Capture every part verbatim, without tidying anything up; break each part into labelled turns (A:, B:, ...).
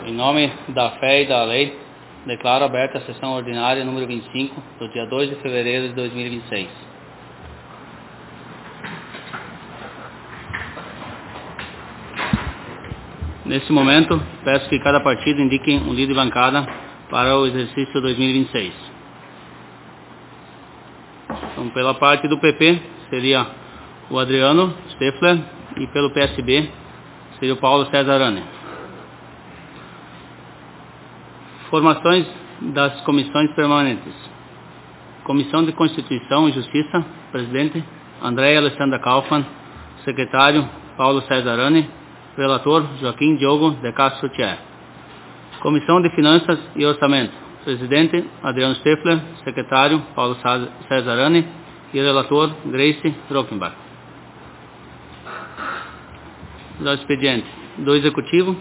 A: Em nome da fé e da lei, declaro aberta a sessão ordinária número vinte e cinco, do dia dois de fevereiro de dois mil e vinte e seis. Neste momento, peço que cada partido indique um líder de bancada para o exercício dois mil e vinte e seis. Então, pela parte do P P, seria o Adriano Steffler, e pelo P S B, seria o Paulo César Arane. Formações das comissões permanentes. Comissão de Constituição e Justiça, presidente, Andréia Alessandra Kaufmann, secretário, Paulo César Arane, relator, Joaquim Diogo de Castro Thier. Comissão de Finanças e Orçamento, presidente, Adriano Steffler, secretário, Paulo César Arane, e relator, Grace Rockenbach. Do expediente do Executivo.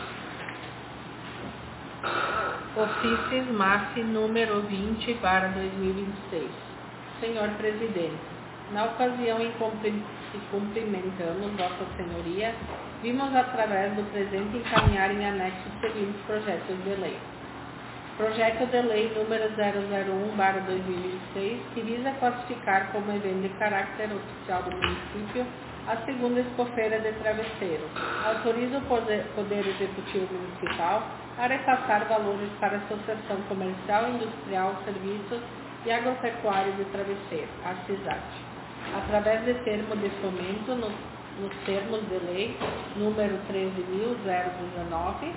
B: Ofício M A F número vinte barra dois mil e vinte e seis. Senhor Presidente, na ocasião em que cumprimentamos Vossa Senhoria, vimos através do presente encaminhar em anexo os seguintes projetos de lei. Projeto de lei número zero zero um barra dois mil e vinte e seis, que visa classificar como evento de caráter oficial do município a segunda Expofeira de Travesseiro. Autoriza o Poder, Poder Executivo Municipal a repassar valores para a Associação Comercial, Industrial, Serviços e Agropecuária de Travesseiro, a CISAT, através de termo de fomento no, nos termos de lei número treze mil dezenove,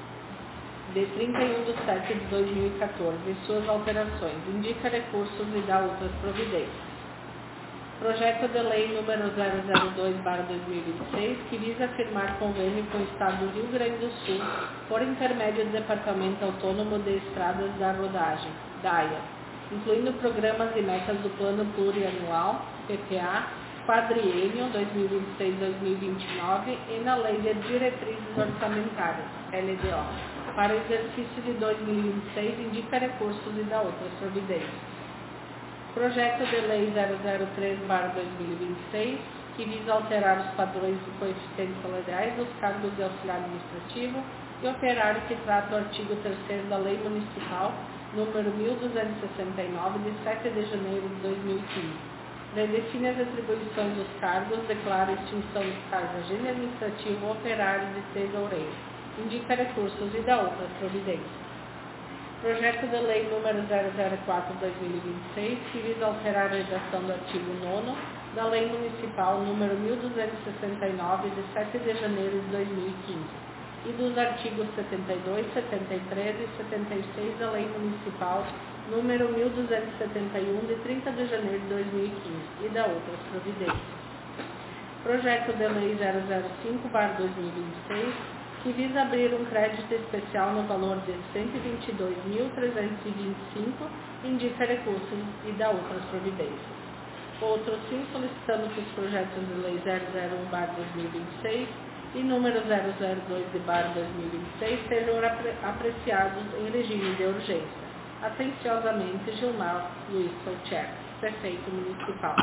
B: de trinta e um de setembro de dois mil e quatorze, e suas alterações. Indica recursos e dá outras providências. Projeto de lei número zero zero dois barra dois mil e vinte e seis, que visa firmar convênio com o Estado do Rio Grande do Sul, por intermédio do Departamento Autônomo de Estradas da Rodagem, DAIA, incluindo programas e metas do Plano Plurianual, P P A, quadriênio dois mil e vinte e seis a dois mil e vinte e nove e na Lei de Diretrizes Orçamentárias, L D O, para o exercício de dois mil e vinte e seis, indica recursos e dá outras providências. Projeto de lei zero zero três barra dois mil e vinte e seis, que visa alterar os padrões e coeficientes salariais dos cargos de auxiliar administrativo e operário que trata o artigo terceiro da Lei Municipal número mil duzentos e sessenta e nove, de sete de janeiro de dois mil e quinze. Redefine as atribuições dos cargos, declara a extinção dos cargos de agente administrativo, operário de tesoureiro. Indica recursos e dá outras providências. Projeto de lei número zero zero quatro barra dois mil e vinte e seis, que visa alterar a redação do artigo nono da Lei Municipal número mil duzentos e sessenta e nove, de sete de janeiro de dois mil e quinze, e dos artigos setenta e dois, setenta e três e setenta e seis da Lei Municipal número mil duzentos e setenta e um, de trinta de janeiro de dois mil e quinze, e da outras providências. Projeto de lei zero zero cinco barra dois mil e vinte e seis, que visa abrir um crédito especial no valor de cento e vinte e dois mil trezentos e vinte e cinco, indica recursos e dá outras providências. Outros sim, solicitamos que os projetos de lei zero zero um barra dois mil e vinte e seis e número zero zero dois barra dois mil e vinte e seis sejam apreciados em regime de urgência. Atenciosamente, Gilmar Luiz Soucher, prefeito municipal.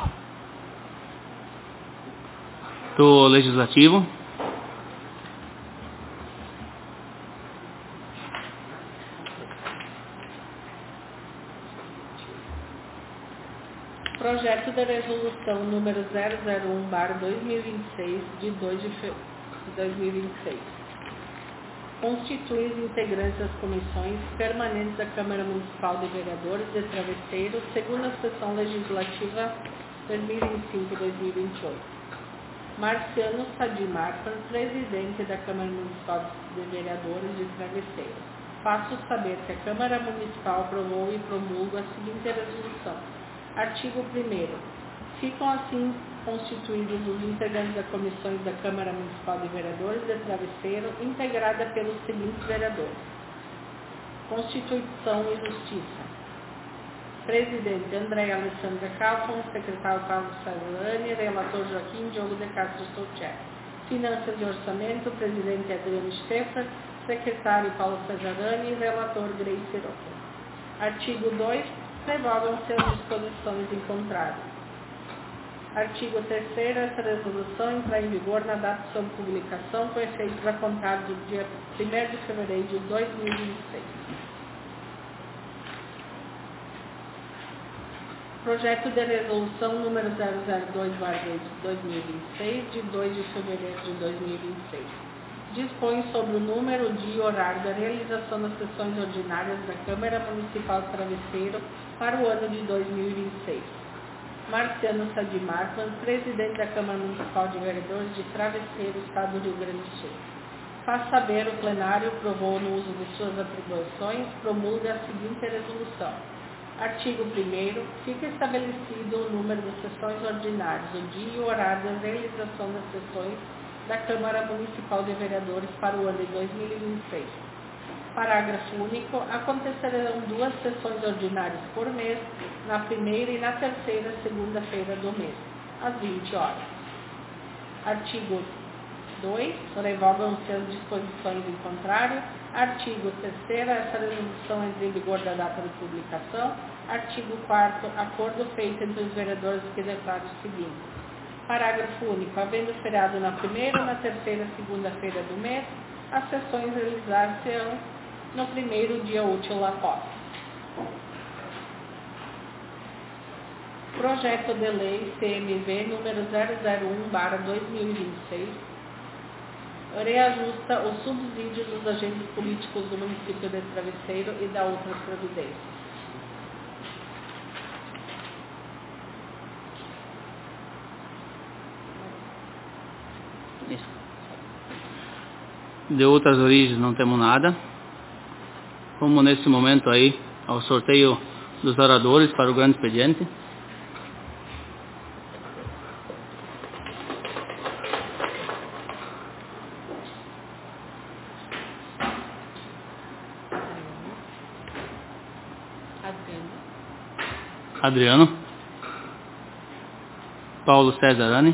A: Do Legislativo.
B: Projeto de resolução número zero zero um barra dois mil e vinte e seis, de dois de dois mil e vinte e seis. Constitui os integrantes das comissões permanentes da Câmara Municipal de Vereadores de Travesseiro, segundo a sessão legislativa dois mil e vinte e cinco a dois mil e vinte e oito. Marciano Sadi Marfan, presidente da Câmara Municipal de Vereadores de Travesseiro. Faço saber que a Câmara Municipal aprovou e promulga a seguinte resolução. Artigo primeiro. Ficam assim constituídos os integrantes das comissões da Câmara Municipal de Vereadores de Travesseiro, integrada pelos seguintes vereadores. Constituição e Justiça. Presidente Andréia Alessandra Kaufmann, secretário Paulo César, relator Joaquim Diogo de Castro Soucher. Finanças e Orçamento, presidente Adriano Steffler, secretário Paulo César e relator Grace Rockenbach. Artigo dois. Revogam-se as disposições encontradas. Artigo terceiro. Essa resolução entra em vigor na data de sua publicação, com efeitos a contar do dia primeiro de fevereiro de dois mil e vinte e seis. Projeto de resolução número zero zero dois barra dois mil e vinte e seis, de dois de fevereiro de dois mil e vinte e seis. Dispõe sobre o número, dia e horário da realização das sessões ordinárias da Câmara Municipal de Travesseiro para o ano de dois mil e vinte e seis. Marciano Sadi Martins, presidente da Câmara Municipal de Vereadores de Travesseiro, Estado do Rio Grande do Sul. Faz saber o plenário provou no uso de suas atribuições, promulga a seguinte resolução. Artigo primeiro. Fica estabelecido o número de sessões ordinárias, o dia e o horário da realização das sessões da Câmara Municipal de Vereadores para o ano de dois mil e vinte e seis. Parágrafo único. Acontecerão duas sessões ordinárias por mês, na primeira e na terceira segunda-feira do mês, às vinte horas. Artigo dois. Revogam-se as disposições em contrário. Artigo terceiro. Essa resolução entra em vigor da data de publicação. Artigo quarto. Acordo feito entre os vereadores que declara o seguinte. Parágrafo único. Havendo feriado na primeira ou na terceira segunda-feira do mês, as sessões realizar-se-ão no primeiro dia útil após. Projeto de Lei C M V número zero zero um barra dois mil e vinte e seis reajusta os subsídios dos agentes políticos do município de Travesseiro e da outras providências.
A: Isso. De outras origens não temos nada. Como nesse momento aí, ao sorteio dos oradores para o grande expediente. Adriano, Paulo César Ani,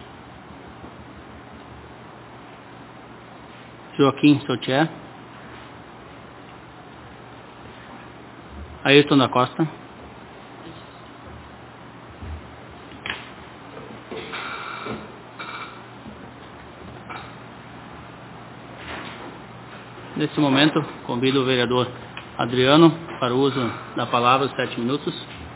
A: Joaquim Sotier, Ayrton da Costa, nesse momento convido o vereador Adriano para o uso da palavra, sete minutos.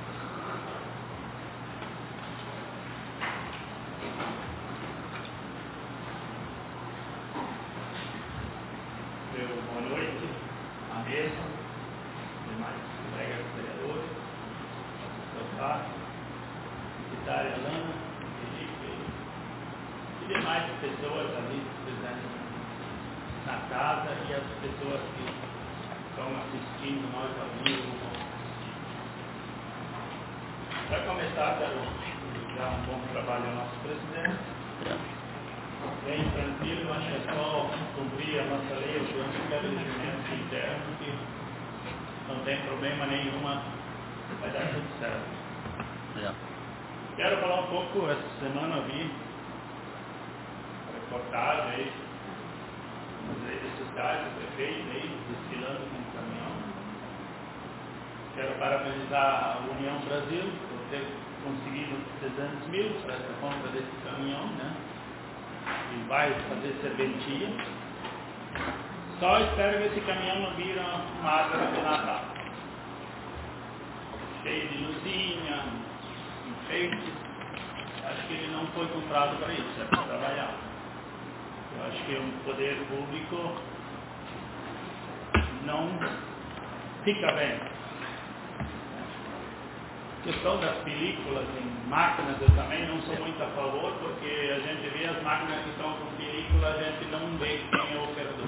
C: Quero parabenizar a União Brasil por ter conseguido trezentos mil para essa compra desse caminhão, né? E vai fazer serventia. Só espero que esse caminhão não vira uma árvore de Natal. Cheio de luzinha, enfeites. Acho que ele não foi comprado para isso, é para trabalhar. Eu acho que o poder público não fica bem. A questão das películas em máquinas eu também não sou muito a favor, porque a gente vê as máquinas que estão com película, a gente não vê quem é o operador.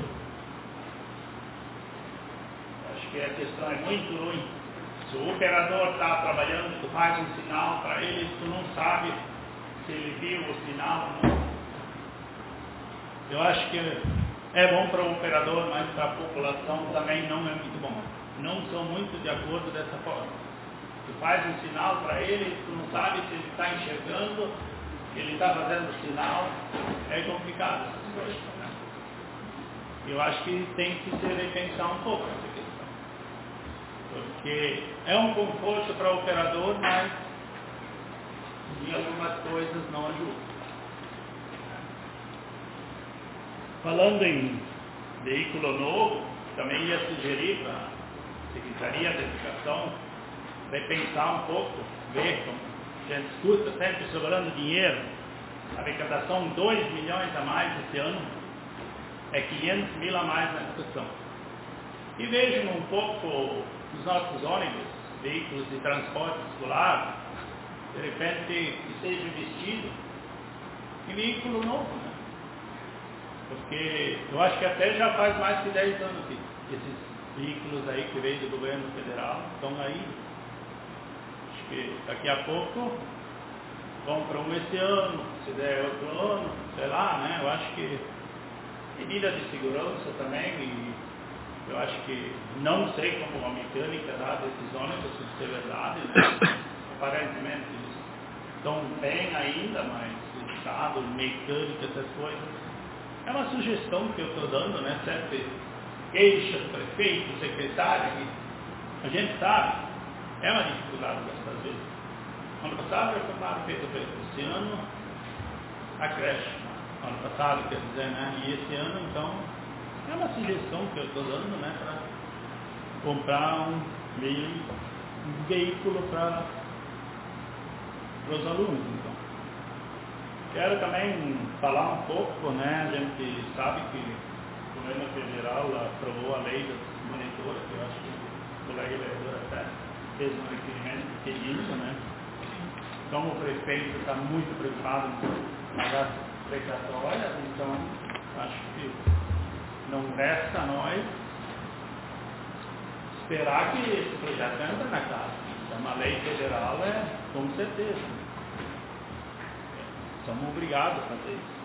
C: Acho que a questão é muito ruim. Se o operador está trabalhando, tu faz um sinal para ele, tu não sabe se ele viu o sinal ou não. Eu acho que é bom para o operador, mas para a população também não é muito bom. Não sou muito de acordo dessa forma. Tu faz um sinal para ele, tu não sabe se ele está enxergando, ele está fazendo sinal, é complicado essas coisas, né? Eu acho que tem que se repensar um pouco essa questão. Porque é um conforto para o operador, mas e algumas coisas não ajudam. Falando em veículo novo, também ia sugerir para a Secretaria da Educação repensar um pouco, ver como a gente escuta, sempre sobrando dinheiro, a arrecadação dois milhões a mais esse ano, é quinhentos mil a mais na educação. E vejam um pouco os nossos ônibus, veículos de transporte escolar, de repente que seja investido em veículo novo, né? Porque eu acho que até já faz mais de dez anos que esses veículos aí que veio do governo federal estão aí. Acho que daqui a pouco compram um esse ano, se der outro ano, sei lá, né? Eu acho que medida de segurança também, e eu acho que não sei como a mecânica dá desses ônibus, se é verdade, né? Aparentemente eles estão bem ainda, mas o estado, mecânica, essas coisas. É uma sugestão que eu estou dando, né? Sempre queixa do prefeito, secretário, que a gente sabe, é uma dificuldade dessas vezes. Ano passado reformaram o Pedro Pedro, esse ano a creche. Ano passado, quer dizer, né? E esse ano, então, é uma sugestão que eu estou dando, né? Para comprar um, meio, um veículo para os alunos, então. Quero também falar um pouco, né? A gente sabe que o governo federal aprovou a lei das monitoras, que eu acho que o colega vereador até fez um requerimento pedindo, né? Então o prefeito está muito preocupado com as precatórias, então acho que não resta a nós esperar que esse projeto entre na casa. É uma lei federal, é com certeza. Somos obrigados a fazer isso.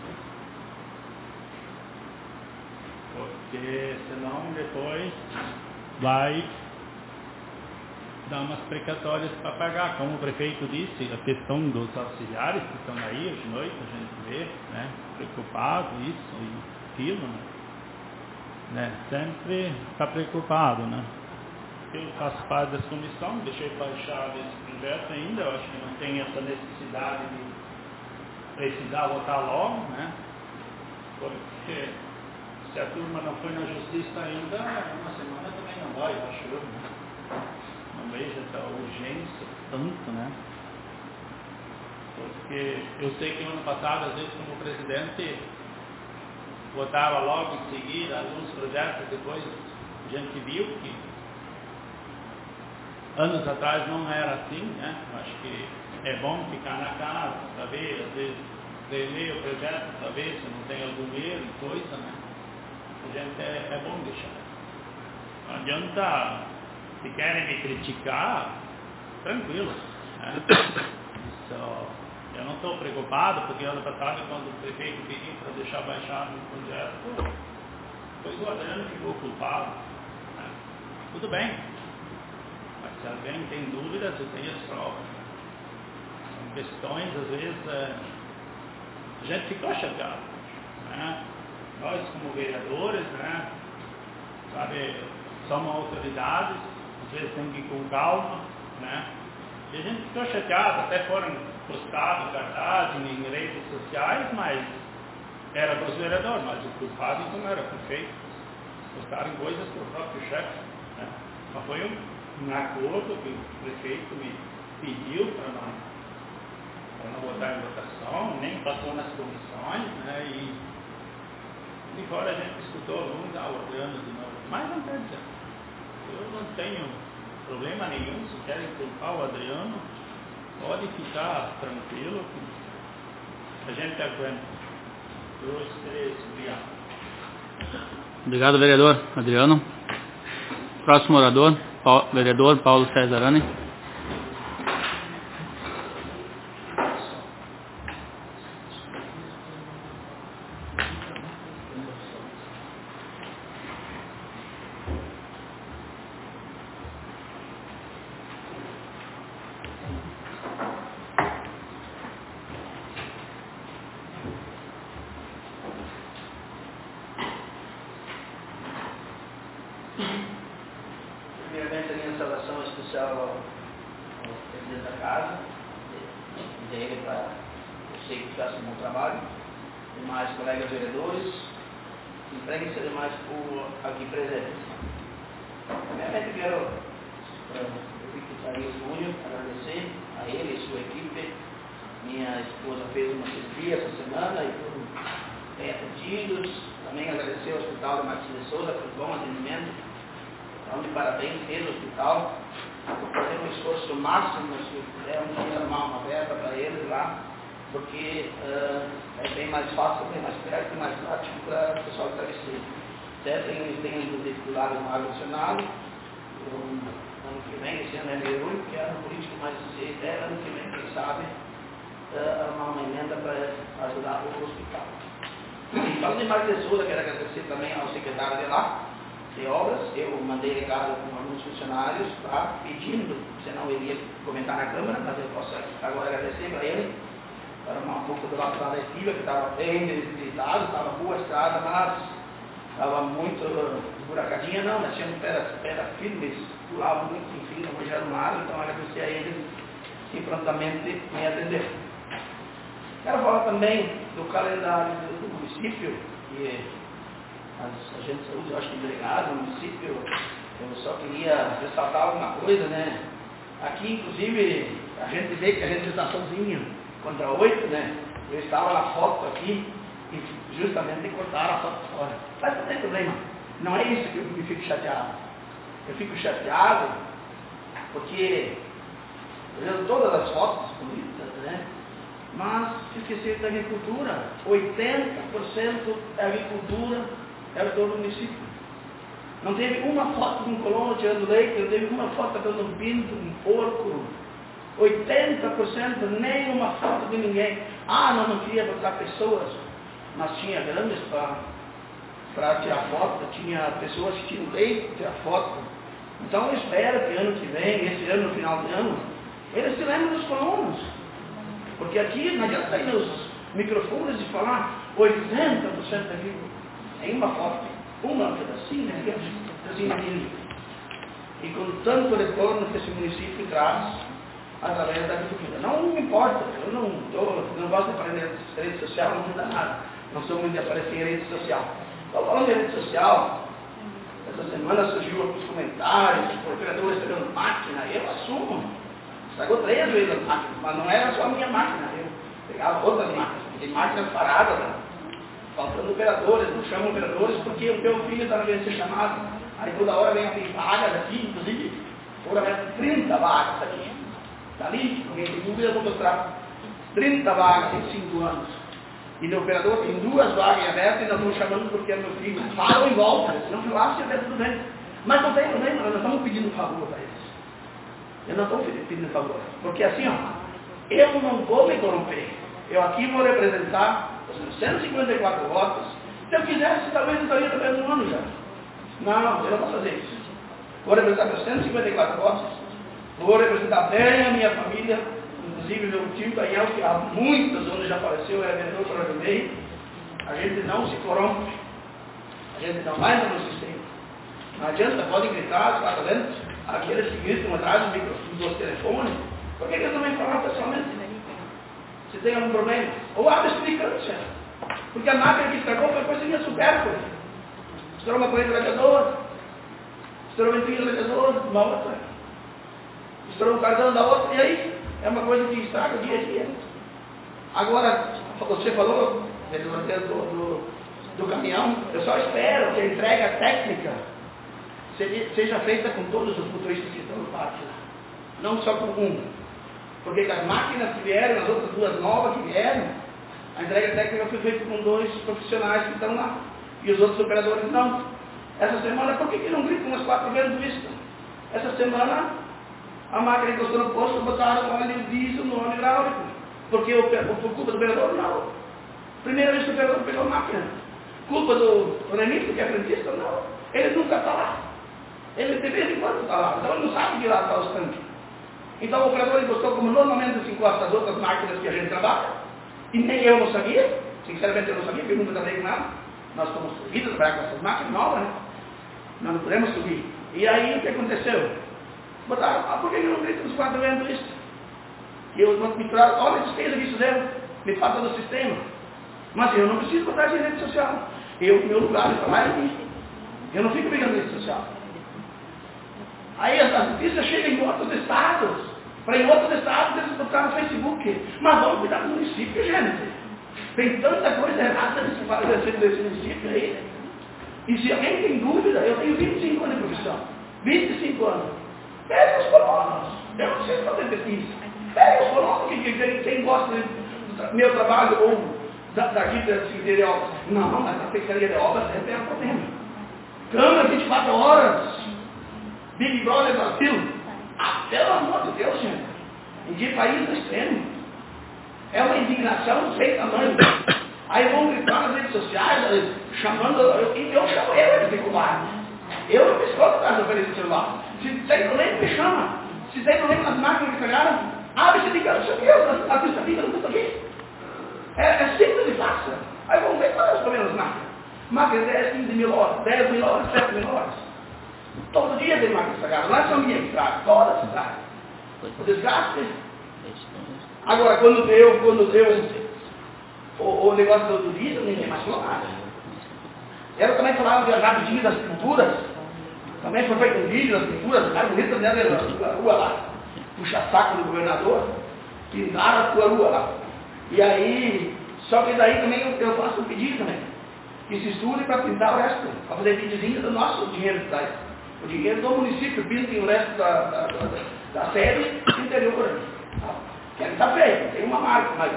C: Porque senão depois vai dar umas precatórias para pagar. Como o prefeito disse, a questão dos auxiliares que estão aí hoje de noite, a gente vê, né, preocupado, isso e aquilo, né? Né? Sempre está preocupado, né? Eu faço parte dessa comissão, deixei baixar esse projeto ainda, eu acho que não tem essa necessidade de precisar votar logo, né? Porque se a turma não foi na justiça ainda, uma semana também não vai, eu acho eu, né? Não vejo essa urgência tanto, né? Porque eu sei que no ano passado, às vezes, como presidente, votava logo em seguida alguns projetos, depois a gente viu que anos atrás não era assim, né? Eu acho que é bom ficar na casa para ver, às vezes, reler o projeto para ver se não tem algum erro e coisa, né? A gente é, é bom deixar. Não adianta, se querem me criticar, tranquilo, né? Isso, eu não estou preocupado, porque ano passado, quando o prefeito pediu para deixar baixado o projeto, foi o Adriano que ficou culpado, né? Tudo bem, mas se alguém tem dúvidas, eu tenho as provas. São questões, às vezes, é, a gente ficou chateado, né? Nós, como vereadores, né, sabe, somos autoridades, às vezes tem que ir com calma, né? E a gente ficou chateado, até foram postados cartazes em redes sociais, mas era para os vereadores, mas o culpado então era o prefeito. Postaram coisas para o próprio chefe, né? Mas foi um, um acordo que o prefeito me pediu para não, para não botar em votação, nem passou nas comissões, né? E de fora a gente escutou alguns, ah, o Adriano de novo. Mas não quer dizer, eu não tenho problema nenhum, se querem culpar o Adriano, pode ficar tranquilo, a gente aguenta. Dois, três, obrigado.
A: Obrigado, vereador Adriano. Próximo orador, Paulo, vereador Paulo César Arani.
D: Primeiramente, a minha saudação especial ao, ao presidente da casa, dizer a ele para eu sei que faça um bom trabalho, demais colegas vereadores, entreguem-se demais por aqui presentes. Primeiramente quero, para o Victor Júnior, agradecer a ele e sua equipe. Minha esposa fez uma cirurgia essa semana e foram bem atendidos. Também agradecer ao Hospital de Martins de Souza pelo bom atendimento. Então, de parabéns mesmo ao hospital, por fazer um esforço máximo, se puder um dia arrumar uma verba para eles lá, porque uh, é bem mais fácil, bem mais perto e mais prático para o pessoal que está vestido. Certo? Eles têm dificuldades no ar-condicionado. Ano que vem, esse ano é meio ruim, porque é um político, mas se der ano que vem, quem sabe, uh, arrumar uma emenda para ajudar o hospital. E falando de Marcos de Souza, quero agradecer também ao secretário de lá, de obras. Eu mandei recado com alguns funcionários, tá, pedindo, senão eu iria comentar na Câmara, mas eu posso agora agradecer para ele, para um pouco do lado da estiva, que estava bem debilitado, estava boa a estrada, mas estava muito buracadinha, não, mas tinha pedras, pedras firmes, pulavam muito, enfim, não já no mar, então agradecer a eles que prontamente me atenderam. Quero falar também do calendário do município, que as agentes de saúde, eu acho que delegado no município, eu só queria ressaltar alguma coisa, né? Aqui, inclusive, a gente vê que a gente está sozinho contra oito, né? Eu estava na foto aqui e justamente cortaram a foto fora. Mas não tem problema, não é isso que eu me fico chateado. Eu fico chateado porque eu vejo todas as fotos bonitas, né? Mas esqueci da agricultura. oitenta por cento da agricultura é do município. Não teve uma foto de um colono tirando leite, não teve uma foto dando um pinto, um porco. oitenta por cento, nem uma foto de ninguém. Ah, não, não queria botar pessoas, mas tinha grandes para tirar foto, tinha pessoas que tinham leite para tirar foto. Então eu espero que ano que vem, esse ano, no final de ano, eles se lembrem dos colonos. Porque aqui não adianta sair nos microfones e falar oitenta por cento daquilo. Em uma foto, uma pedacinha, pedacinho de e com tanto retorno que esse município traz através da agricultura. Não me importa, eu não, tô, não gosto de aparecer em rede social, não muda nada. Não sou muito de aparecer em rede social. Estou falando de rede social, essa semana surgiu alguns comentários, os operadores pegando máquina, eu assumo. Estragou três vezes as máquinas, mas não era só a minha máquina, eu pegava outras máquinas, tem máquinas paradas, né? Faltando operadores, não chamam operadores porque o meu filho está querendo ser chamado. Aí toda hora vem alguém vagas aqui, inclusive, toda vez trinta vagas aqui. Está ali, alguém tem dúvida, eu vou mostrar. trinta vagas em cinco anos. E no operador tem duas vagas abertas e nós estamos chamando porque é meu filho. Falam em volta, se não falasse, até tudo bem. Mas não tem problema, nós estamos pedindo favor para eles. Eu não estou pedindo favor. Porque assim, ó, eu não vou me corromper. Eu aqui vou representar os cento e cinquenta e quatro votos. Se eu quisesse, talvez eu estaria também no ano já. Não, eu não vou fazer isso. Vou representar meus cento e cinquenta e quatro votos. Vou representar bem a minha família. Inclusive meu tio Daniel, que há muitos anos já faleceu, era vereador para o meio. A gente não se corrompe. A gente não vai no sistema. Não adianta, podem gritar, está fazendo? Aqueles que gritam atrás do microfone, dos telefones. Por que eles não vêm falar pessoalmente? Se tem algum problema. Ou abre explicância. Porque a máquina que estragou foi coisinha supérflua. Estourou uma corrente do radiador. Estourou uma ventoinha do radiador, uma outra. Estourou um cardão da outra. E aí? É uma coisa que estraga dia a dia. Agora, você falou do, do, do caminhão. Eu só espero que a entrega técnica seja feita com todos os motoristas que estão no pátio. Não só com um. Porque as máquinas que vieram, as outras duas novas que vieram, a entrega técnica foi feita com dois profissionais que estão lá. E os outros operadores não. Essa semana, por que, que não gritam umas quatro vezes visto? Essa semana, a máquina encostou no posto, botaram óleo diesel no óleo hidráulico. Porque o, por culpa do operador, não. Primeira vez que o operador pegou a máquina. Culpa do Renito, que é frentista, não. Ele nunca está lá. Ele de vez em quando está lá. Então ele não sabe de lá está os tanques. Então o operador encostou como normalmente se encosta as outras máquinas que a gente trabalha. E nem eu não sabia. Sinceramente eu não sabia, porque eu nunca trabalhei com ela. Nós estamos subidos a trabalhar com essas máquinas novas, né? Nós não podemos subir. E aí o que aconteceu? Botaram, ah, por que não grita nos quatro ventos isso? que eu não misturaram, olha a despesa que isso deu, me falta do sistema. Mas eu não preciso botar de rede social. Eu, meu lugar de trabalho é aqui. Eu não fico brigando na rede social. Aí as notícias chegam em outros estados. Para em outros estados eles botaram no Facebook. Mas vamos cuidar do município, gente. Tem tanta coisa errada nesse, nesse município aí. E se alguém tem dúvida, eu tenho vinte e cinco anos de profissão. vinte e cinco anos. Pega os colonos. Eu não preciso fazer pesquisa. Pega os colonos, que, que, que, quem gosta do meu trabalho ou da, daqui da Secretaria de Obras. Não, mas a Secretaria de Obras é um problema. Câmara vinte e quatro horas. Big Brother Brasil. Ah, pelo amor de Deus, gente. Em que país no extremo. É uma indignação sem tamanho. Aí vão gritar nas redes sociais, chamando, eu, eu chamo ele de covarde. Eu não me escondo atrás do aparelho do celular. Se tem problema, me chama. Se tem problema nas máquinas que pegaram, abre esse ligação, isso aqui, a pista fica no aqui. É, é simples e fácil. Aí vamos ver quais são os problemas das máquinas. Máquinas dez, quinze mil horas, dez mil horas, sete mil horas. Todo dia tem máquina estragada, não é só minha que estraga, todas estragam. O desgaste. Agora, quando deu, quando deu o, o negócio do turismo, ninguém mais falou nada. Ela também falava de rapidinho das pinturas. Também foi feito um vídeo das pinturas, ficaram bonitas na rua lá. Puxa saco do governador, pintaram a tua rua lá. E aí, só que daí também eu, eu faço um pedido também. Que se estude para pintar o resto, para fazer videozinho do nosso dinheiro que traz. O dinheiro do município pinta o resto da, da, da, da sede do interior. Que está feio, tem uma marca, mas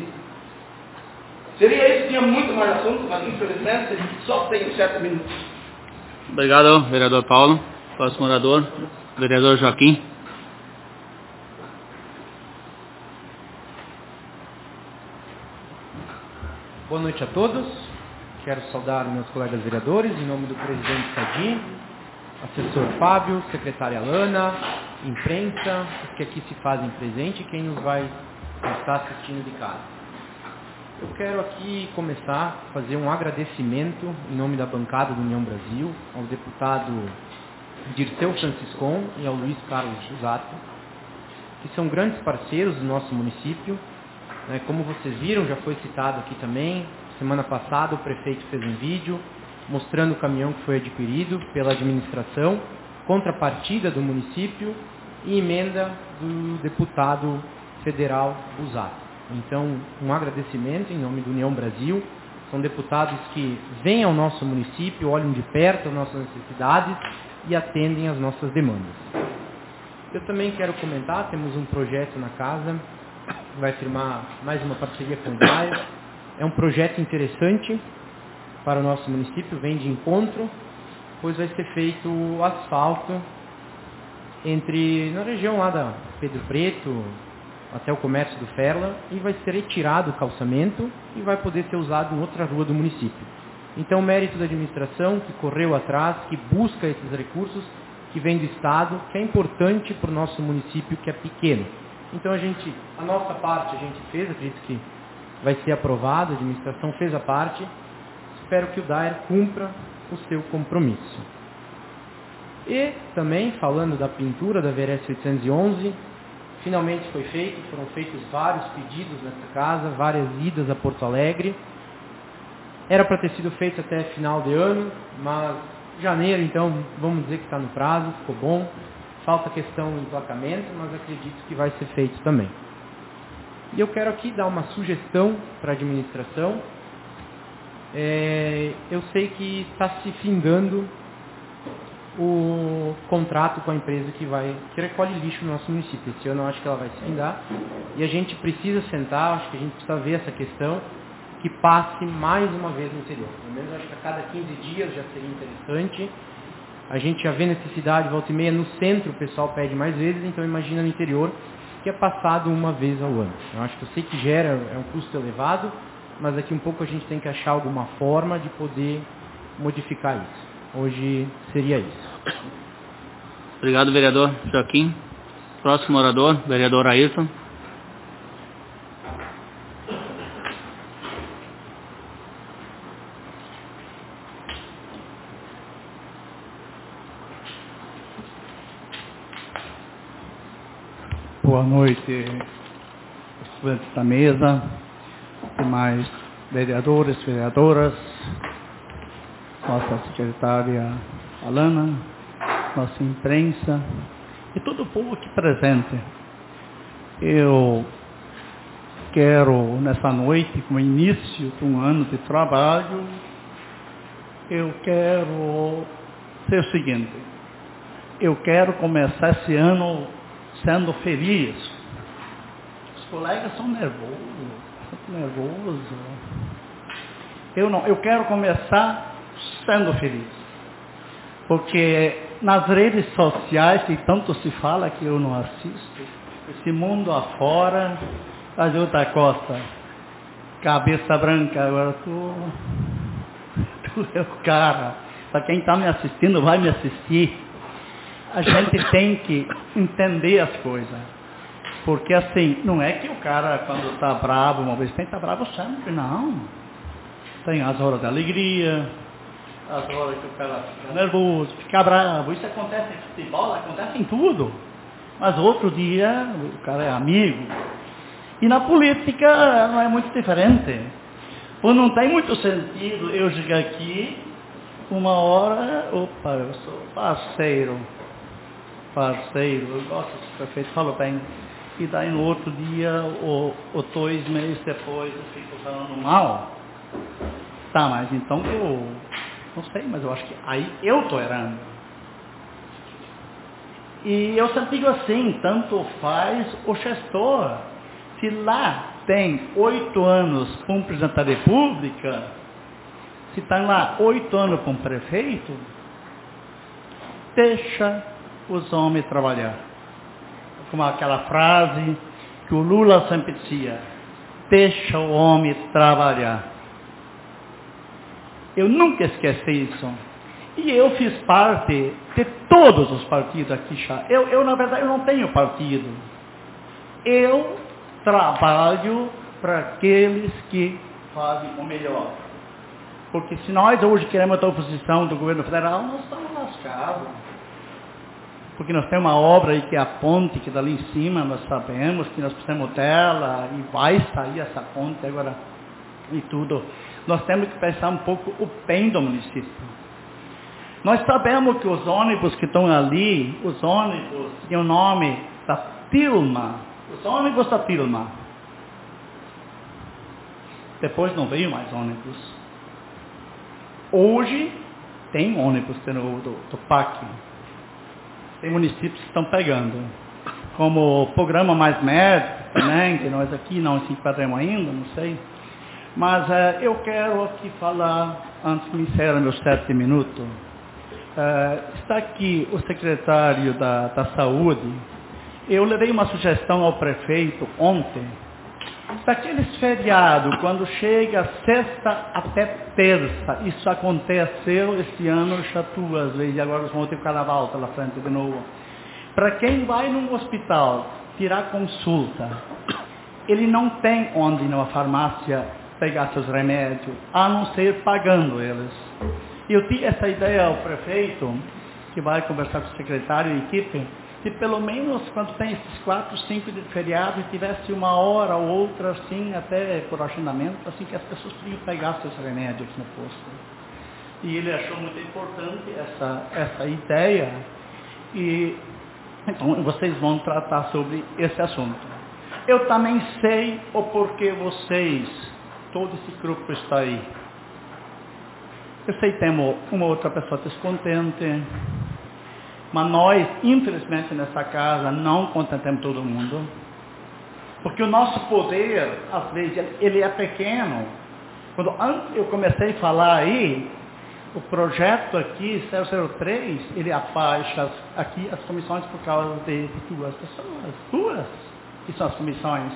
D: seria isso, tinha muito mais assunto, mas infelizmente só tenho sete minutos.
A: Obrigado, vereador Paulo. Próximo orador, vereador Joaquim.
E: Boa noite a todos. Quero saudar meus colegas vereadores, em nome do presidente Sadim, assessor Fábio, secretária Alana, imprensa, os que aqui se fazem presente e quem nos vai estar assistindo de casa. Eu quero aqui começar a fazer um agradecimento em nome da bancada do União Brasil ao deputado Dirceu Franciscon e ao Luiz Carlos Busato, que são grandes parceiros do nosso município. Como vocês viram, já foi citado aqui também, semana passada o prefeito fez um vídeo mostrando o caminhão que foi adquirido pela administração, contrapartida do município e emenda do deputado federal Busato. Então, um agradecimento em nome do União Brasil. São deputados que vêm ao nosso município, olham de perto as nossas necessidades e atendem às nossas demandas. Eu também quero comentar, temos um projeto na casa, vai firmar mais uma parceria com o Daia. É um projeto interessante para o nosso município, vem de encontro, pois vai ser feito o asfalto entre, na região lá da Pedro Preto, até o comércio do Ferla, e vai ser retirado o calçamento e vai poder ser usado em outra rua do município. Então, mérito da administração que correu atrás, que busca esses recursos, que vem do Estado, que é importante para o nosso município, que é pequeno. Então, a gente, a nossa parte a gente fez, acredito que vai ser aprovado, a administração fez a parte. Espero que o Daer cumpra o seu compromisso. E também, falando da pintura da V R S oitocentos e onze, finalmente foi feito, foram feitos vários pedidos nessa casa, várias idas a Porto Alegre. Era para ter sido feito até final de ano, mas janeiro, então, vamos dizer que está no prazo, ficou bom. Falta questão do emplacamento, mas acredito que vai ser feito também. E eu quero aqui dar uma sugestão para a administração. É, eu sei que está se findando o contrato com a empresa que vai que recolhe lixo no nosso município. Esse ano eu acho que ela vai se findar. E a gente precisa sentar, acho que a gente precisa ver essa questão, que passe mais uma vez no interior. Pelo menos acho que a cada quinze dias já seria interessante. A gente já vê necessidade, volta e meia, no centro o pessoal pede mais vezes, então imagina no interior, que é passado uma vez ao ano. Eu acho que eu sei que gera, é um custo elevado, mas daqui um pouco a gente tem que achar alguma forma de poder modificar isso. Hoje seria isso.
A: Obrigado, vereador Joaquim. Próximo orador, vereador Ayrton.
F: Boa noite suplentes da mesa, demais vereadores, vereadoras, nossa secretária Alana, nossa imprensa e todo o povo aqui presente. Eu quero, nessa noite, como início de um ano de trabalho, eu quero ser o seguinte: eu quero começar esse ano sendo feliz. Os colegas são nervosos, nervosos. Eu não, eu quero começar sendo feliz. Porque nas redes sociais, que tanto se fala que eu não assisto, esse mundo afora, ajuda Costa, cabeça branca, agora tu, tu é o cara. Para quem está me assistindo, vai me assistir. A gente tem que entender as coisas. Porque assim, não é que o cara, quando está bravo, uma vez tem que estar bravo sempre, não. Tem as horas de alegria, as horas que o cara fica nervoso, fica bravo. Isso acontece em futebol, acontece em tudo. Mas outro dia, o cara é amigo. E na política não é muito diferente. Ou não tem muito sentido eu chegar aqui, uma hora, opa, eu sou parceiro. Parceiro, eu gosto desse prefeito, falo bem. E daí no outro dia, ou, ou dois meses depois, eu fico falando mal. Tá, mas então eu, não sei, mas eu acho que aí eu estou errando. E eu sempre digo assim, tanto faz o gestor. Se lá tem oito anos com o presidente da República, se está lá oito anos com o prefeito, deixa os homens trabalhar. Como aquela frase que o Lula sempre dizia: deixa o homem trabalhar. Eu nunca esqueci isso. E eu fiz parte de todos os partidos aqui já. Eu, eu na verdade, eu não tenho partido. Eu trabalho para aqueles que fazem o melhor. Porque se nós hoje queremos a oposição do governo federal, nós estamos lascados. Porque nós temos uma obra aí que é a ponte, que dali em cima nós sabemos que nós precisamos dela, e vai sair essa ponte agora e tudo. Nós temos que pensar um pouco o bem do município. Nós sabemos que os ônibus que estão ali, os ônibus têm o nome da Tilma, os ônibus da Tilma. Depois não veio mais ônibus. Hoje tem ônibus de novo do, do P A C. Tem municípios que estão pegando. Como o programa Mais Médico também, que nós aqui não se enquadramos ainda, não sei. Mas uh, eu quero aqui falar, antes que me encerre meus sete minutos, uh, está aqui o secretário da, da Saúde. Eu levei uma sugestão ao prefeito ontem, daqueles feriados, quando chega sexta até terça, isso aconteceu esse ano já duas vezes, e agora nós vamos ter o carnaval pela frente de novo. Para quem vai num hospital tirar consulta, ele não tem onde ir numa farmácia pegar seus remédios, a não ser pagando eles. Eu tive essa ideia ao prefeito, que vai conversar com o secretário e a equipe, se pelo menos quando tem esses quatro, cinco de feriado, tivesse uma hora ou outra assim, até por agendamento, assim que as pessoas podiam pegar seus remédios aqui no posto. E ele achou muito importante essa, essa ideia, e então vocês vão tratar sobre esse assunto. Eu também sei o porquê vocês, todo esse grupo está aí. Eu sei que temos uma outra pessoa descontente, mas nós, infelizmente, nessa casa, não contentamos todo mundo. Porque o nosso poder, às vezes, ele é pequeno. Quando antes eu comecei a falar aí, o projeto aqui, zero zero três, ele abaixa aqui as comissões por causa de duas pessoas. Duas, que são as comissões.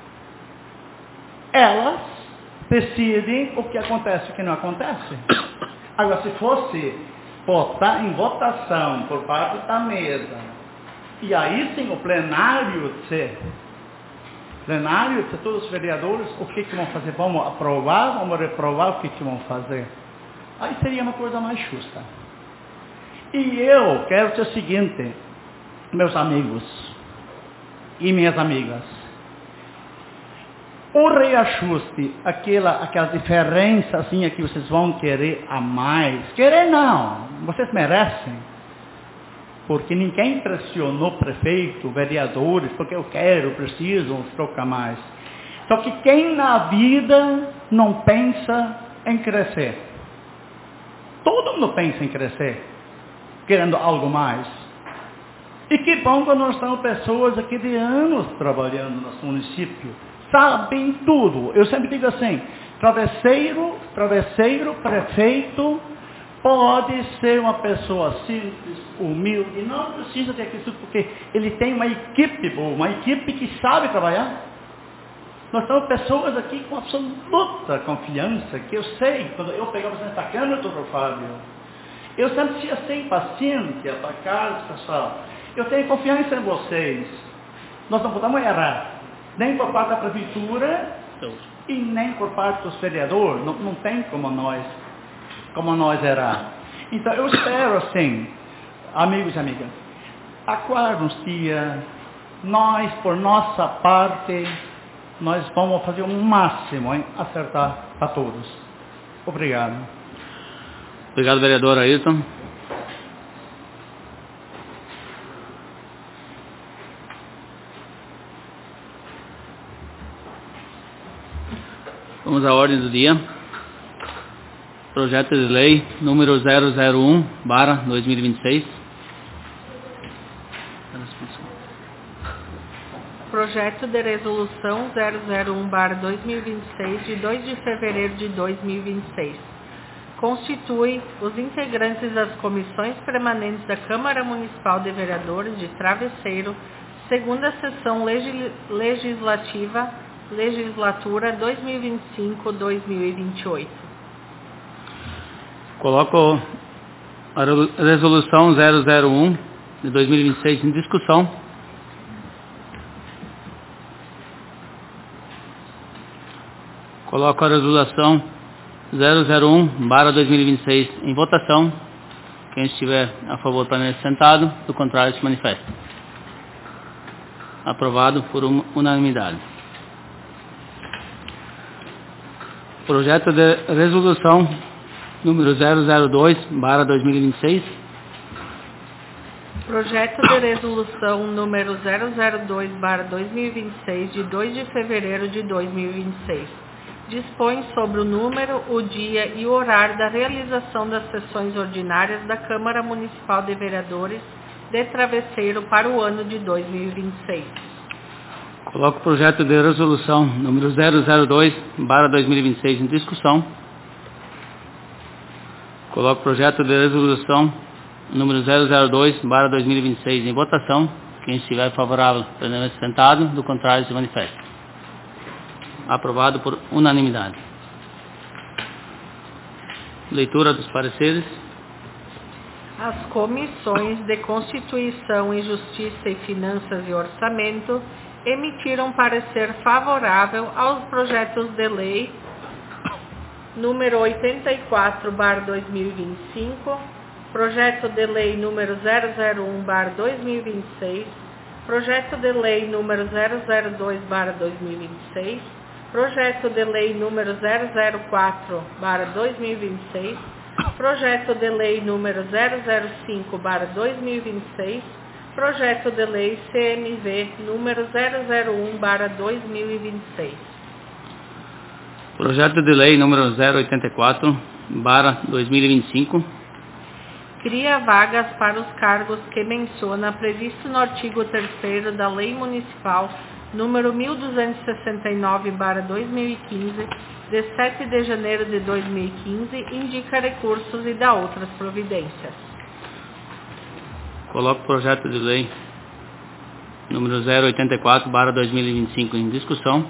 F: Elas decidem o que acontece e o que não acontece. Agora, se fosse botar em votação por parte da mesa, e aí sim o plenário ser, plenário ser todos os vereadores, o que que vão fazer? Vamos aprovar, vamos reprovar, o que que vão fazer? Aí seria uma coisa mais justa. E eu quero dizer o seguinte, meus amigos e minhas amigas, o reajuste, aquela, aquela diferença assim, que vocês vão querer a mais. Querer não, vocês merecem. Porque ninguém pressionou o prefeito, vereadores, porque eu quero, preciso trocar mais. Só que quem na vida não pensa em crescer? Todo mundo pensa em crescer, querendo algo mais. E que bom que nós temos pessoas aqui de anos trabalhando no nosso município. Sabem tudo. Eu sempre digo assim, travesseiro, travesseiro, prefeito, pode ser uma pessoa simples, humilde, não precisa ter aquilo, porque ele tem uma equipe boa, uma equipe que sabe trabalhar. Nós temos pessoas aqui com absoluta confiança, que eu sei, quando eu pegava você nessa câmera, doutor Fábio, eu sempre tinha sem paciência para casa, pessoal. Eu tenho confiança em vocês. Nós não podemos errar, nem por parte da prefeitura e nem por parte dos vereadores. Não, não tem como nós, como nós errar. Então eu espero assim, amigos e amigas, aguardem uns dias, nós por nossa parte, nós vamos fazer o máximo em acertar para todos. Obrigado.
A: Obrigado, vereador Ayrton. Vamos à ordem do dia. Projeto de lei número zero zero um barra dois mil e vinte e seis.
B: Projeto de resolução zero zero um barra dois mil e vinte e seis, de dois de fevereiro de dois mil e vinte e seis. Constitui os integrantes das comissões permanentes da Câmara Municipal de Vereadores de Travesseiro, segunda sessão legis- legislativa, legislatura dois mil e vinte e cinco a dois mil e vinte e oito.
A: Coloco a resolução zero zero um de dois mil e vinte e seis em discussão. Coloco a resolução zero zero um barra dois mil e vinte e seis em votação. Quem estiver a favor permanece sentado, do contrário se manifesta. Aprovado por unanimidade. Projeto de resolução número zero zero dois barra dois mil e vinte e seis.
B: Projeto de resolução número zero zero dois barra dois mil e vinte e seis, de dois de fevereiro de dois mil e vinte e seis. Dispõe sobre o número, o dia e o horário da realização das sessões ordinárias da Câmara Municipal de Vereadores de Travesseiro para o ano de dois mil e vinte e seis.
A: Coloco o projeto de resolução número zero zero dois barra dois mil e vinte e seis em discussão. Coloco o projeto de resolução número zero zero dois barra dois mil e vinte e seis em votação. Quem estiver favorável, permanece sentado, do contrário se manifesta. Aprovado por unanimidade. Leitura dos pareceres.
B: As comissões de Constituição e Justiça e Finanças e Orçamento emitiram parecer favorável aos projetos de lei número oitenta e quatro barra dois mil e vinte e cinco, projeto de lei número zero zero um barra dois mil e vinte e seis, projeto de lei número zero zero dois barra dois mil e vinte e seis, projeto de lei número zero zero quatro barra dois mil e vinte e seis, projeto de lei número zero zero cinco barra dois mil e vinte e seis, projeto de lei C M V número zero zero um barra dois mil e vinte e seis.
A: Projeto de lei número zero oitenta e quatro barra dois mil e vinte e cinco.
B: Cria vagas para os cargos que menciona previsto no artigo terceiro da Lei Municipal número mil duzentos e sessenta e nove barra dois mil e quinze, de sete de janeiro de dois mil e quinze, indica recursos e dá outras providências.
A: Coloco o projeto de lei número zero oitenta e quatro barra dois mil e vinte e cinco em discussão.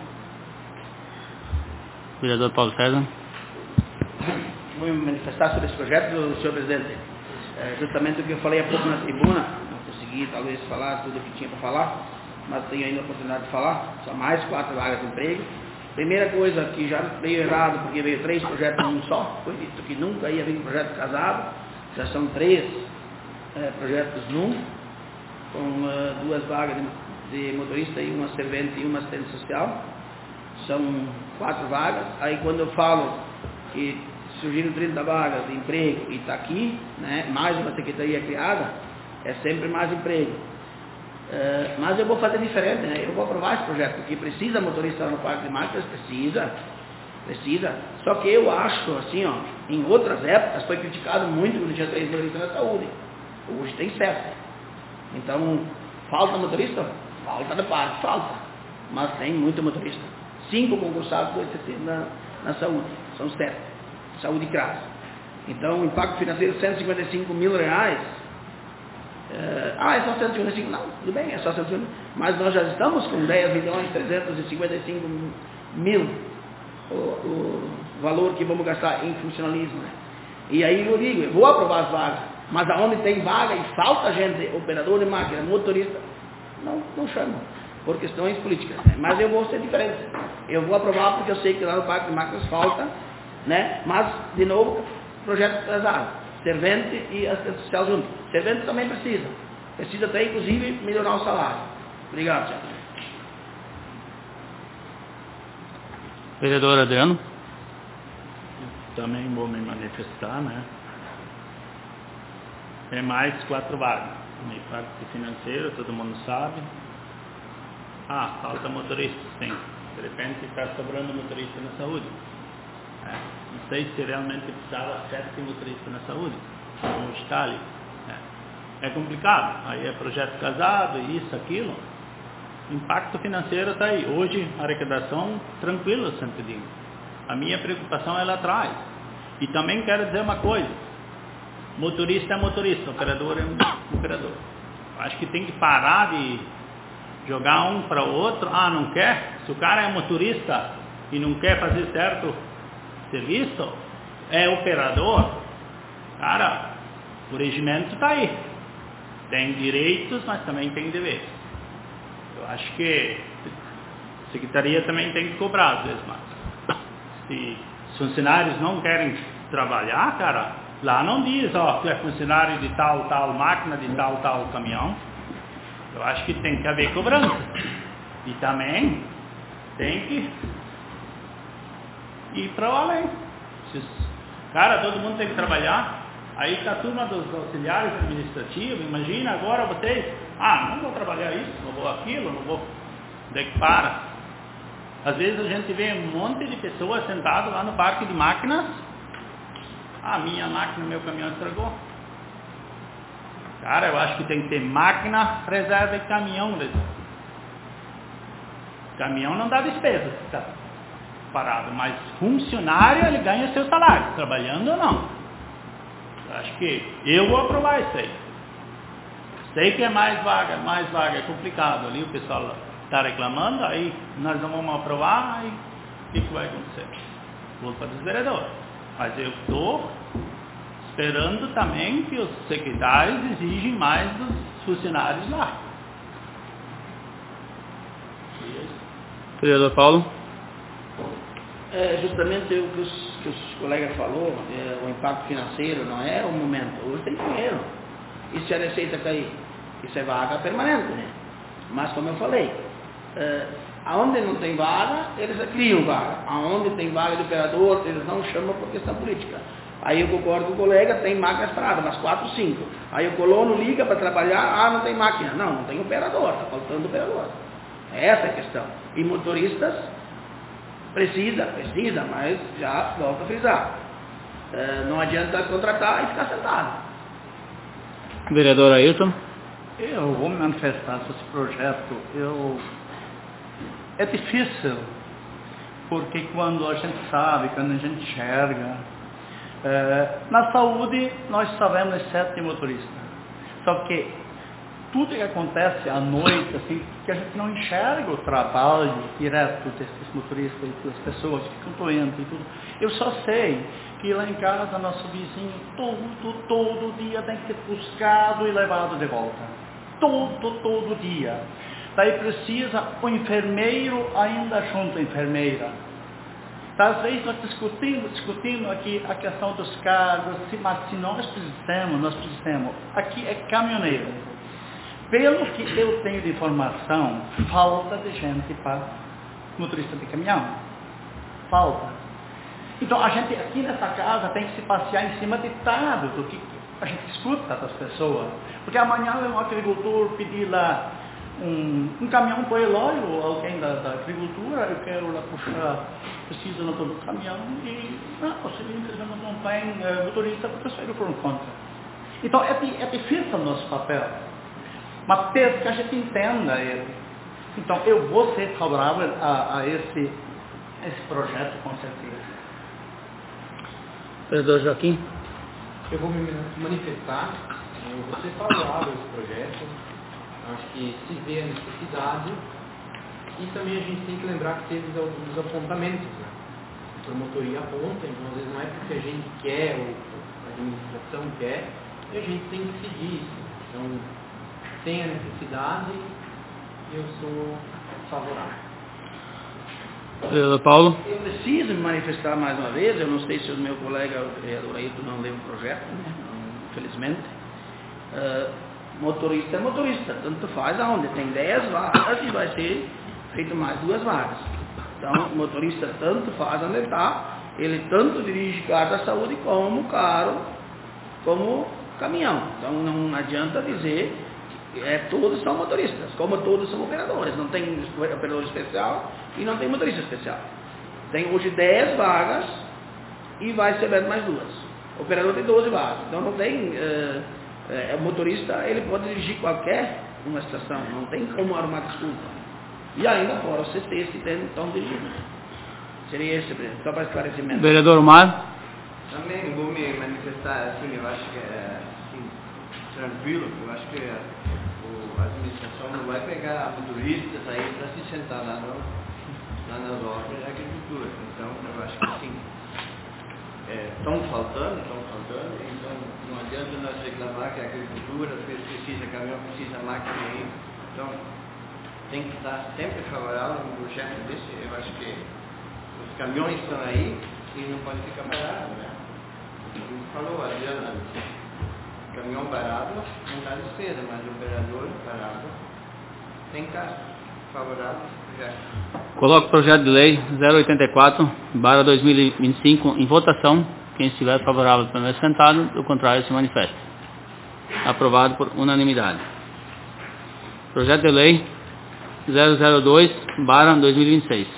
A: Vereador Paulo César.
D: Vou me manifestar sobre esse projeto, senhor presidente. É justamente o que eu falei há pouco na tribuna. Não consegui talvez falar tudo o que tinha para falar, mas tenho ainda a oportunidade de falar. São mais quatro vagas de emprego. Primeira coisa que já veio errado, porque veio três projetos em um só. Foi dito que nunca ia vir um projeto casado. Já são três é, projetos num, com uh, duas vagas de, de motorista e uma servente e uma assistente social. são quatro vagas. Aí quando eu falo que surgiram trinta vagas de emprego e está aqui, né, mais uma secretaria criada, é sempre mais emprego. Uh, mas eu vou fazer diferente, né? Eu vou aprovar esse projeto, porque precisa motorista no parque de máquinas, precisa, precisa. Só que eu acho, assim, ó, em outras épocas foi criticado muito quando tinha três motoristas na saúde. Hoje tem sete. Então, falta motorista? Falta no parque, falta. Mas tem muito motorista. Cinco concursados na, na saúde, são sete. Saúde crassa. Então, o impacto financeiro, cento e cinquenta e cinco mil reais. É, ah, é só cento e cinquenta e cinco? Não, tudo bem, é só cento e cinquenta. Mas nós já estamos com dez milhões trezentos e cinquenta e cinco mil o, o valor que vamos gastar em funcionalismo. Né? E aí eu digo, eu vou aprovar as vagas, mas aonde tem vaga e falta gente, operador de máquina, motorista, não, não chamo, por questões políticas. Né? Mas eu vou ser diferente. Eu vou aprovar porque eu sei que lá no parque de máquinas falta, né? Mas, de novo, projeto atrasado. Servente e assistente social junto. Servente também precisa. Precisa até, inclusive, melhorar o salário. Obrigado, senhor.
A: Vereador Adriano.
C: Também vou me manifestar, né? É mais quatro vagas. No impacto financeiro, todo mundo sabe. Ah, falta motorista, sim. De repente está sobrando motorista na saúde. É, não sei se realmente precisava sete motoristas na saúde, como está ali. É, é complicado, aí é projeto casado, isso, aquilo. Impacto financeiro está aí. Hoje, a arrecadação, tranquilo, eu sempre digo. A minha preocupação é lá atrás. E também quero dizer uma coisa. Motorista é motorista, operador é um operador. Acho que tem que parar de jogar um para o outro. Ah, não quer? Se o cara é motorista e não quer fazer certo serviço, é operador, cara, o regimento está aí. Tem direitos, mas também tem deveres. Eu acho que a secretaria também tem que cobrar às vezes mais. Se os funcionários não querem trabalhar, cara, lá não diz, ó, tu é funcionário de tal, tal máquina, de tal, tal caminhão. Eu acho que tem que haver cobrança. E também tem que ir para o além. Cara, todo mundo tem que trabalhar. Aí está a turma dos auxiliares administrativos. Imagina agora vocês, ah, não vou trabalhar isso, não vou aquilo, não vou. Onde é que para? Às vezes a gente vê um monte de pessoas sentadas lá no parque de máquinas. Ah, minha máquina, meu caminhão estragou. Cara, eu acho que tem que ter máquina reserva e caminhão reserva. Caminhão não dá despesa, tá parado, mas funcionário ele ganha seu salário, trabalhando ou não. Eu acho que eu vou aprovar isso aí. Sei que é mais vaga, mais vaga, é complicado ali, o pessoal está reclamando, aí nós não vamos aprovar, aí o que, que vai acontecer? Culpa dos vereadores. Mas eu estou esperando também que os secretários exigem mais dos funcionários lá.
A: Vereador Paulo.
D: É justamente o que os, que os colegas falou, é, o impacto financeiro não é o momento. Hoje tem dinheiro. E se a receita cair? Isso é vaga permanente, né? Mas como eu falei, é, aonde não tem vaga, eles criam vaga. Aonde tem vaga de operador, eles não chamam por questão política. Aí eu concordo com o colega, tem máquinas paradas, mas quatro, cinco. Aí o colono liga para trabalhar, ah, não tem máquina. Não, não tem operador, está faltando operador. Essa é a questão. E motoristas, precisa, precisa, mas já volto a frisar. É, não adianta contratar e ficar sentado.
A: Vereador Ayrton.
F: Eu vou me manifestar sobre esse projeto. Eu... É difícil, porque quando a gente sabe, quando a gente enxerga, é, na saúde nós sabemos sete motoristas. Só que tudo que acontece à noite, assim, que a gente não enxerga o trabalho direto desses motoristas e das pessoas que ficam doentes e tudo. Eu só sei que lá em casa nosso vizinho todo, todo dia tem que ser buscado e levado de volta. Todo, todo dia. Daí precisa o enfermeiro ainda junto à enfermeira. Às vezes nós discutimos, discutimos aqui a questão dos cargos, mas se nós precisamos, nós precisamos. Aqui é caminhoneiro. Pelo que eu tenho de informação, falta de gente para motorista de caminhão. Falta. Então a gente aqui nessa casa tem que se passear em cima de dados do que a gente escuta das pessoas. Porque amanhã um agricultor pedir lá um, um caminhão para ele, ou alguém da, da agricultura, eu quero lá puxar, preciso no todo do caminhão, e não, o cilindro não tem uh, motorista porque saiu por um conta. Então é, é difícil o nosso papel, mas desde que a gente entenda ele. Então eu vou ser favorável a, a esse, esse projeto, com certeza.
A: Vereador Joaquim.
E: Eu vou me manifestar, eu vou ser favorável a esse projeto. Acho que se vê a necessidade e também a gente tem que lembrar que teve alguns apontamentos, né? A promotoria aponta, então às vezes não é porque a gente quer ou a administração quer, e a gente tem que seguir isso. Então, tem a necessidade e eu sou favorável.
A: Vereador Paulo.
D: Eu preciso me manifestar mais uma vez, eu não sei se o meu colega, o vereador Ailton, não leu o projeto, né? Infelizmente. Uh, motorista é motorista, tanto faz aonde tem dez vagas e vai ser feito mais duas vagas. Então, motorista tanto faz onde está, ele tanto dirige carro da saúde como carro, como caminhão. Então, não adianta dizer que é, todos são motoristas, como todos são operadores. Não tem operador especial e não tem motorista especial. Tem hoje dez vagas e vai ser aberto mais duas. O operador tem doze vagas. Então, não tem... Uh, É, o motorista, ele pode dirigir qualquer uma estação, não tem como arrumar desculpa. E ainda fora os C Ts que estão dirigindo. Seria esse, só para esclarecimento.
A: Vereador Omar.
G: Também vou me manifestar assim, eu acho que é assim, tranquilo, eu acho que a, a administração não vai pegar motoristas aí para se sentar lá, no, lá nas obras da agricultura. Então, eu acho que assim, estão é, faltando, estão faltando, então não adianta nós reclamar que a agricultura precisa caminhão, precisa máquina aí. Então, tem que estar sempre favorável a um projeto desse. Eu acho que os caminhões estão aí e não pode ficar parado, né? Como falou, Adriana, caminhão parado não dá despesa, mas o operador parado tem que estar favorável ao projeto.
A: Coloco o projeto de lei zero oitenta e quatro barra dois mil e vinte e cinco em votação. Quem estiver favorável permanece sentado, do contrário se manifesta. Aprovado por unanimidade. Projeto de lei zero zero dois barra dois mil e vinte e seis.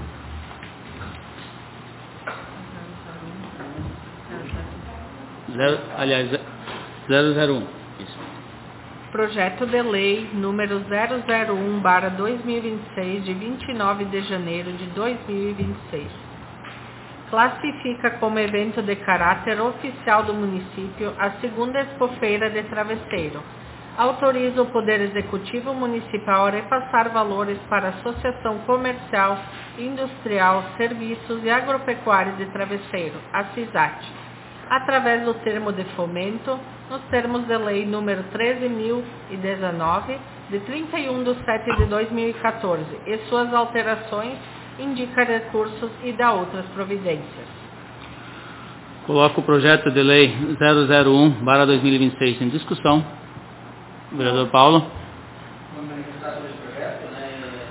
A: Zero, aliás, zero zero um. Isso.
B: Projeto de lei número zero zero um barra dois mil e vinte e seis, de vinte e nove de janeiro de dois mil e vinte e seis. Classifica como evento de caráter oficial do município a segunda Expofeira de Travesseiro. Autoriza o Poder Executivo Municipal a repassar valores para a Associação Comercial, Industrial, Serviços e Agropecuária de Travesseiro, a CISAT, através do termo de fomento, nos termos de lei número treze mil e dezenove, de trinta e um de setembro de dois mil e quatorze, e suas alterações, indica recursos e dá outras providências.
A: Coloco o projeto de lei zero zero um barra dois mil e vinte e seis em discussão. Vereador Paulo.
D: Vamos manifestar sobre esse projeto, né?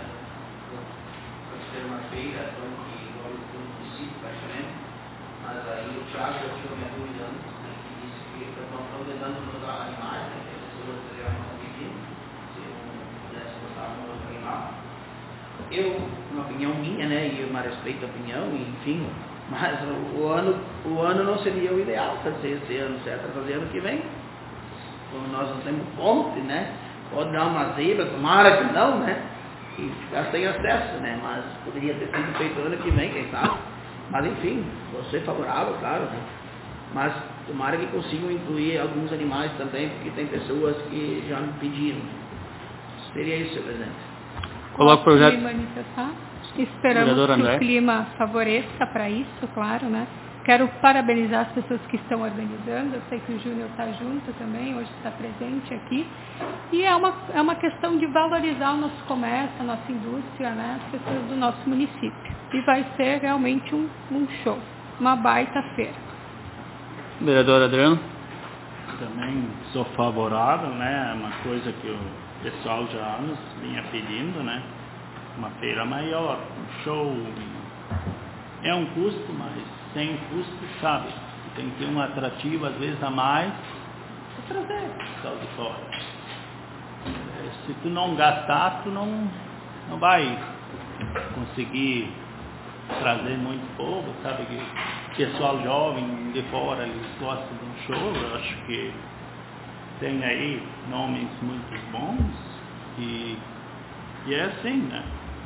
D: Pode ser uma feira, então, que envolve todo o município, praticamente. Mas aí o Thiago já tirou minha dúvida antes, né? Que disse que estão tentando botar animais, né? Que as pessoas teriam uma convivência, se eu pudesse botar um outro animal. Eu, uma opinião minha, né? E eu mais respeito a opinião, enfim. Mas o, o, ano, o ano não seria o ideal fazer esse ano, certo? Fazer ano que vem. Como nós não temos ponte, né? Pode dar uma zebra, tomara que não, né? E ficar sem acesso, né? Mas poderia ter sido feito ano que vem, quem sabe? Mas enfim, você favorável, claro, né? Mas tomara que consigam incluir alguns animais também, porque tem pessoas que já me pediram. Seria isso, senhor presidente.
A: Coloca o projeto.
H: Me manifestar. Esperamos que o clima favoreça para isso, claro, né? Quero parabenizar as pessoas que estão organizando. Eu sei que o Júnior está junto também, hoje está presente aqui. E é uma, é uma questão de valorizar o nosso comércio, a nossa indústria, né? As pessoas do nosso município. E vai ser realmente um, um show, uma baita feira.
A: Vereador Adriano.
C: Também sou favorável, né? É uma coisa que o pessoal já há anos vinha pedindo, né? uma feira maior, um show. É um custo, mas sem custo, sabe? Tem que ter um atrativo, às vezes, a mais, para trazer pessoal de fora. É, se tu não gastar, tu não, não vai conseguir trazer muito povo, sabe? Que pessoal jovem de fora, eles gostam de um show. Eu acho que tem aí nomes muito bons e, e é assim, né?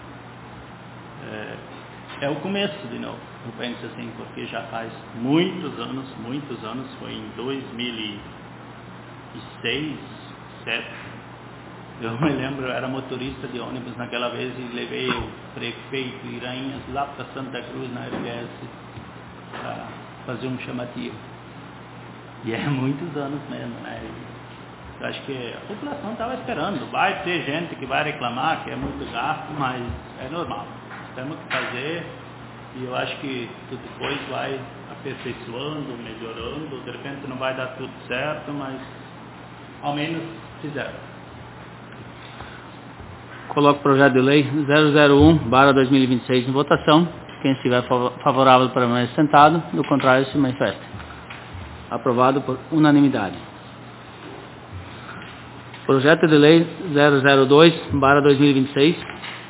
C: É, é o começo de novo, eu penso assim, porque já faz muitos anos, muitos anos, foi em dois mil e seis, dois mil e sete, eu me lembro, eu era motorista de ônibus naquela vez e levei o prefeito Iranhas lá para Santa Cruz, na R B S, para fazer um chamativo. E é muitos anos mesmo, né? Eu acho que a população estava esperando. Vai ter gente que vai reclamar que é muito gasto, mas é normal. Temos que fazer e eu acho que tudo depois vai aperfeiçoando, melhorando. De repente não vai dar tudo certo, mas ao menos fizeram.
A: Coloco o projeto de lei zero zero um barra dois mil e vinte e seis em votação. Quem estiver favorável permanece sentado, do contrário se manifesta. Aprovado por unanimidade. Projeto de lei zero zero dois barra dois mil e vinte e seis.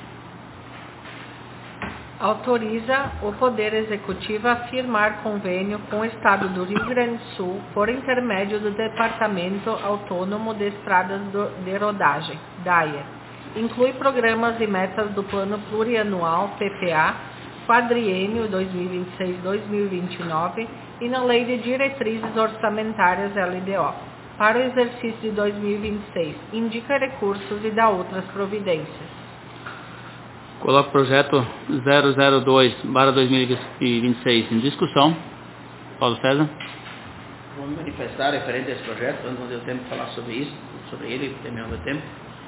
B: Autoriza o Poder Executivo a firmar convênio com o Estado do Rio Grande do Sul por intermédio do Departamento Autônomo de Estradas de Rodagem, DAER. Inclui programas e metas do Plano Plurianual P P A, quadriênio dois mil e vinte e seis a dois mil e vinte e nove e na Lei de Diretrizes Orçamentárias L D O, para o exercício de dois mil e vinte e seis. Indica recursos e dá outras providências.
A: Coloco o projeto zero zero dois barra dois mil e vinte e seis em discussão. Paulo César.
D: Vou me manifestar referente a esse projeto, quando deu tempo de falar sobre isso, sobre ele, tem meu tempo.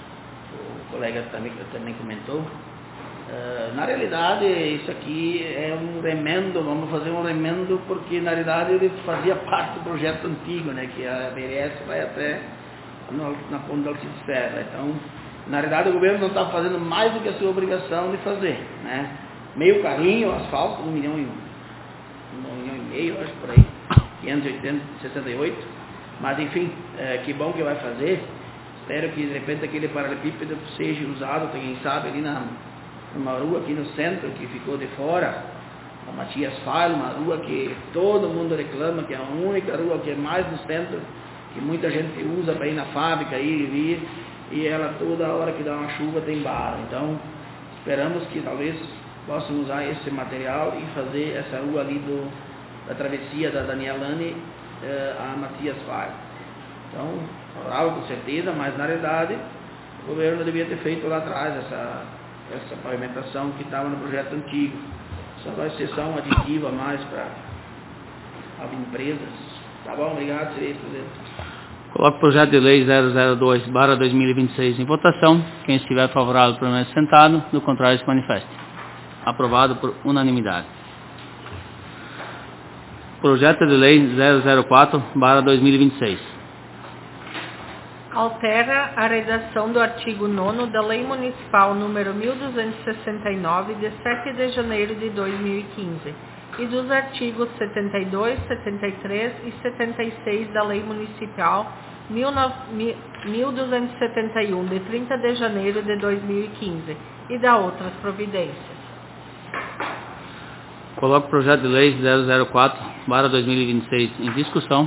D: O colega também, também comentou. Uh, na realidade, isso aqui é um remendo, vamos fazer um remendo, porque na realidade ele fazia parte do projeto antigo, né, que a B R S vai até no, na ponta da Alcides Ferro. Então, na realidade, o governo não está fazendo mais do que a sua obrigação de fazer, né? Meio carrinho, asfalto, um milhão e um, um milhão e meio, acho por aí, quinhentos e sessenta e oito. Mas enfim, é, que bom que vai fazer. Espero que de repente aquele paralelepípedo seja usado, quem sabe, ali na, numa rua aqui no centro que ficou de fora, a Matias Faro, uma rua que todo mundo reclama, que é a única rua que é mais no centro, que muita gente usa para ir na fábrica, ir e vir, e ela toda hora que dá uma chuva tem barro. Então, esperamos que talvez possam usar esse material e fazer essa rua ali do, da travessia da Danielane eh, a Matias Faro. Então, favorável com certeza, mas na realidade o governo devia ter feito lá atrás essa, essa pavimentação que estava no projeto antigo. Só vai ser só um aditivo a mais para as empresas. Tá bom? Obrigado, senhor presidente.
A: Coloco o projeto de lei zero zero dois barra dois mil e vinte e seis em votação. Quem estiver favorável permanece sentado, do contrário se manifeste. Aprovado por unanimidade. Projeto de lei zero zero quatro barra dois mil e vinte e seis.
B: Altera a redação do artigo nono da Lei Municipal número mil duzentos e sessenta e nove, de sete de janeiro de dois mil e quinze, e dos artigos setenta e dois, setenta e três e setenta e seis da Lei Municipal mil duzentos e setenta e um, de trinta de janeiro de dois mil e quinze, e da outras providências.
A: Coloco o projeto de lei zero zero quatro barra dois mil e vinte e seis em discussão,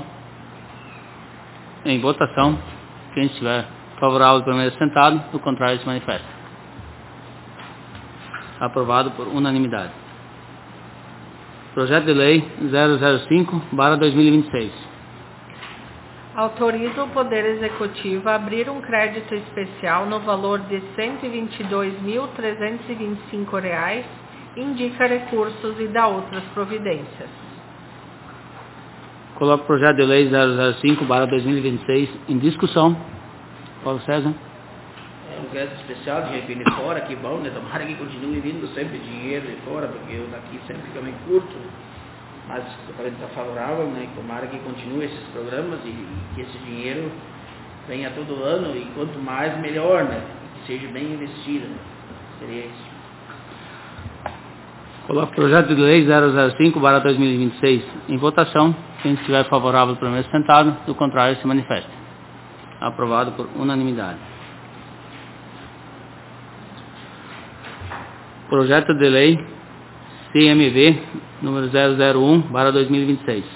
A: em votação. Quem estiver favorável permanece sentado, do contrário se manifesta. Aprovado por unanimidade. Projeto de lei zero zero cinco barra dois mil e vinte e seis.
B: Autoriza o Poder Executivo a abrir um crédito especial no valor de cento e vinte e dois mil, trezentos e vinte e cinco reais, indica recursos e dá outras providências.
A: Coloco o projeto de lei zero zero cinco barra dois mil e vinte e seis em discussão. Paulo César.
D: É um crédito especial, dinheiro vindo de fora, que bom, né? Tomara que continue vindo sempre dinheiro de fora, porque eu daqui sempre fica meio curto. Mas o governo está favorável, né? Tomara que continue esses programas e, e que esse dinheiro venha todo ano, e quanto mais, melhor, né? Que seja bem investido, né? Seria isso.
A: Coloco o projeto de lei zero zero cinco barra dois mil e vinte e seis em votação. Quem estiver favorável, permaneça sentado. Do contrário, se manifeste. Aprovado por unanimidade. Projeto de lei C M V número zero zero um barra dois mil e vinte e seis.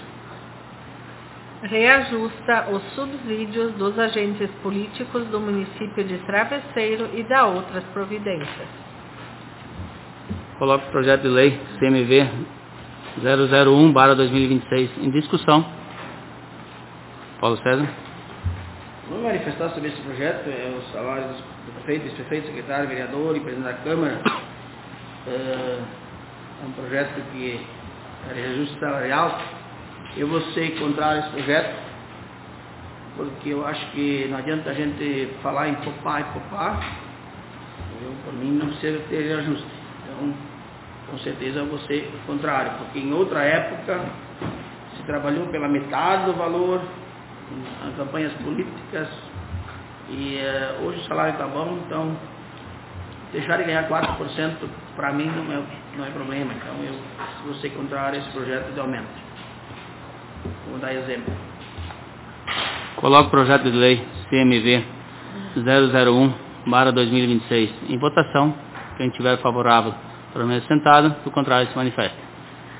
B: Reajusta os subsídios dos agentes políticos do município de Travesseiro e dá outras providências.
A: Coloco o projeto de lei C M V zero zero um barra dois mil e vinte e seis em discussão. Paulo César.
D: Vou manifestar sobre esse projeto, é, os salários do prefeito, vice-prefeito, secretário, vereador e presidente da Câmara. É um projeto que é reajuste salarial. Eu vou ser contrário a esse projeto, porque eu acho que não adianta a gente falar em poupar e poupar. Eu, por mim, não precisa ter reajuste. Então, com certeza eu vou ser contrário, porque em outra época se trabalhou pela metade do valor em campanhas políticas e uh, hoje o salário está bom, então deixar de ganhar quatro por cento para mim não é, não é problema. Então eu vou ser contrário a esse projeto de aumento. Vou dar exemplo.
A: Coloco o projeto de lei C M V zero zero um barra dois mil e vinte e seis em votação. Quem estiver favorável, permaneça sentado. Do contrário, se manifeste.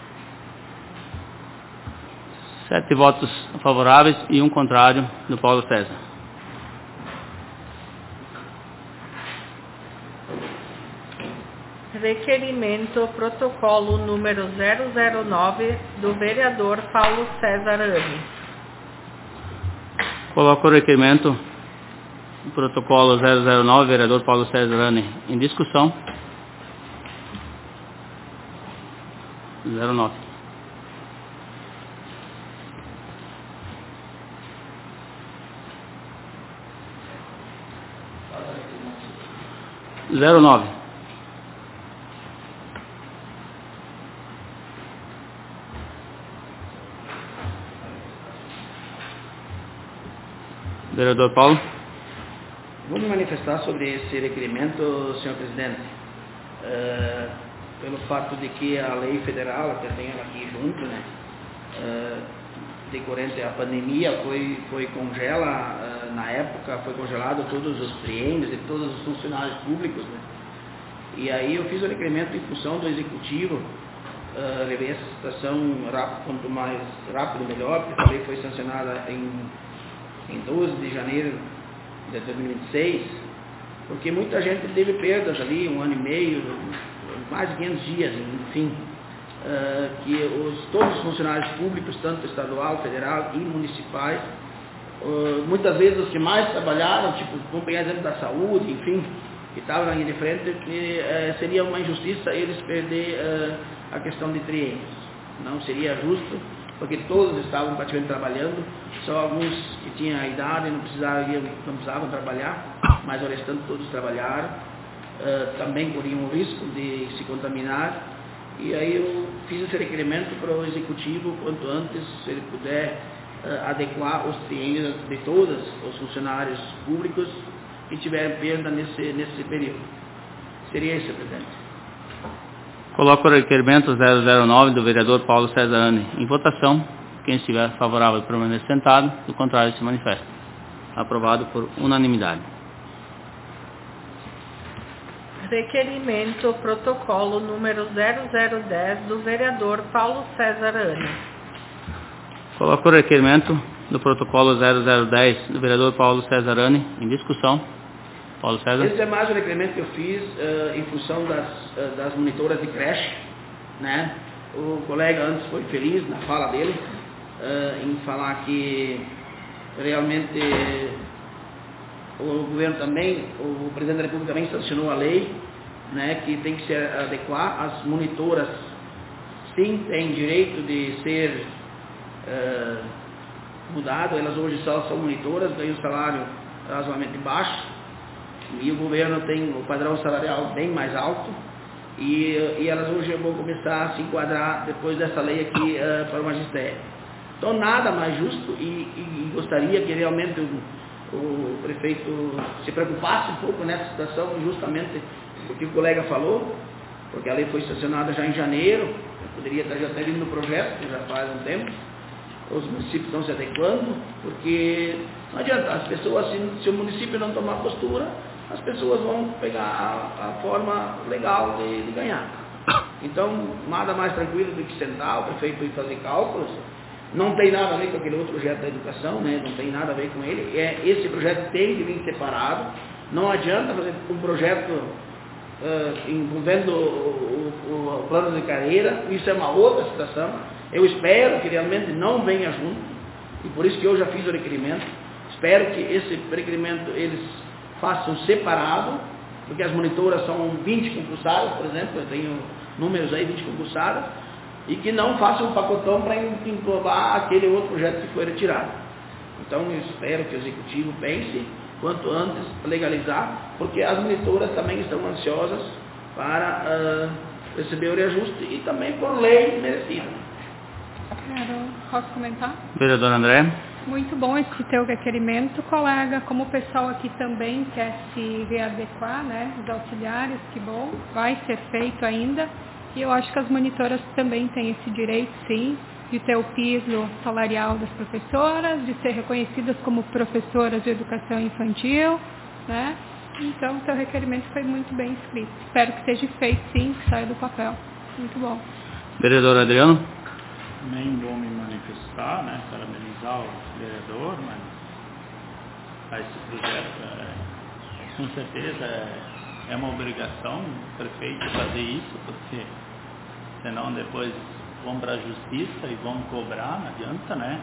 A: Sete votos favoráveis e um contrário do Paulo César.
B: Requerimento protocolo número zero zero nove do vereador Paulo César Anne.
A: Coloco o requerimento protocolo zero zero nove, vereador Paulo César Anne, em discussão. zero nove. zero nove. Vereador Paulo.
D: Vou me manifestar sobre esse requerimento, senhor presidente, uh, pelo fato de que a lei federal, que tem ela aqui junto, né, uh, decorrente à pandemia, foi, foi congela, uh, na época foi congelado todos os triênios de todos os funcionários públicos, né, e aí eu fiz o requerimento em função do executivo, uh, levei essa situação rápido, quanto mais rápido melhor, porque a lei foi sancionada em, em doze de janeiro de dois mil e vinte e seis, porque muita gente teve perdas ali, um ano e meio, mais de quinhentos dias, enfim, uh, que os, todos os funcionários públicos, tanto estadual, federal e municipais, uh, muitas vezes os que mais trabalharam, tipo, vamos pegar exemplo da saúde, enfim, que estavam na linha de frente, que uh, seria uma injustiça eles perder uh, a questão de triênios. Não seria justo, porque todos estavam praticamente trabalhando, só alguns que tinham a idade não precisavam, não precisavam trabalhar, mas o restante todos trabalharam, uh, também corriam o risco de se contaminar, e aí eu fiz esse requerimento para o executivo, quanto antes, se ele puder uh, adequar os triênios de todos os funcionários públicos que tiveram perda nesse, nesse período. Seria isso, presidente.
A: Coloco o requerimento zero zero nove do vereador Paulo César Anne em votação. Quem estiver favorável, permaneça sentado. Do contrário, se manifesta. Aprovado por unanimidade.
B: Requerimento protocolo número zero zero dez do vereador Paulo César Anne.
A: Coloco o requerimento do protocolo zero zero dez do vereador Paulo César Anne em discussão. Paulo César.
D: Esse é mais um requerimento que eu fiz uh, em função das, uh, das monitoras de creche, né? O colega antes foi feliz na fala dele, uh, em falar que realmente o governo também, o presidente da República também sancionou a lei, né, que tem que se adequar. As monitoras, sim, têm direito de ser uh, mudado, elas hoje só são monitoras, ganham um salário razoavelmente baixo, e o governo tem o padrão salarial bem mais alto, e, e elas hoje vão começar a se enquadrar, depois dessa lei aqui, uh, para o magistério. Então nada mais justo, e, e, e gostaria que realmente o, o prefeito se preocupasse um pouco nessa situação, justamente o que o colega falou, porque a lei foi sancionada já em janeiro, poderia estar já até vindo no projeto, que já faz um tempo. Os municípios estão se adequando, porque não adianta, as pessoas, se, se o município não tomar postura, as pessoas vão pegar a, a forma legal de, de ganhar. Então, nada mais tranquilo do que sentar, o prefeito ir fazer cálculos. Não tem nada a ver com aquele outro projeto da educação, né? Não tem nada a ver com ele. É, esse projeto tem que vir separado. Não adianta fazer um projeto uh, envolvendo o, o, o plano de carreira. Isso é uma outra situação. Eu espero que realmente não venha junto. E por isso que eu já fiz o requerimento. Espero que esse requerimento eles façam separado, porque as monitoras são vinte concursadas, por exemplo, eu tenho números aí, vinte concursadas, e que não façam um pacotão para englobar aquele outro projeto que foi retirado. Então eu espero que o Executivo pense quanto antes legalizar, porque as monitoras também estão ansiosas para uh, receber o reajuste e também por lei merecida.
H: Quero, posso comentar?
A: Vereador André.
H: Muito bom esse teu requerimento, colega. Como o pessoal aqui também quer se readequar, né? Os auxiliares, que bom, vai ser feito ainda. E eu acho que as monitoras também têm esse direito, sim, de ter o piso salarial das professoras, de ser reconhecidas como professoras de educação infantil, né? Então, o teu requerimento foi muito bem escrito. Espero que seja feito, sim, que saia do papel. Muito bom.
A: Vereador Adriano.
C: Nem vou me manifestar, né, parabenizar o vereador, mas esse projeto, é, com certeza, é, é uma obrigação do prefeito fazer isso, porque senão depois vão para a justiça e vão cobrar, não adianta, né?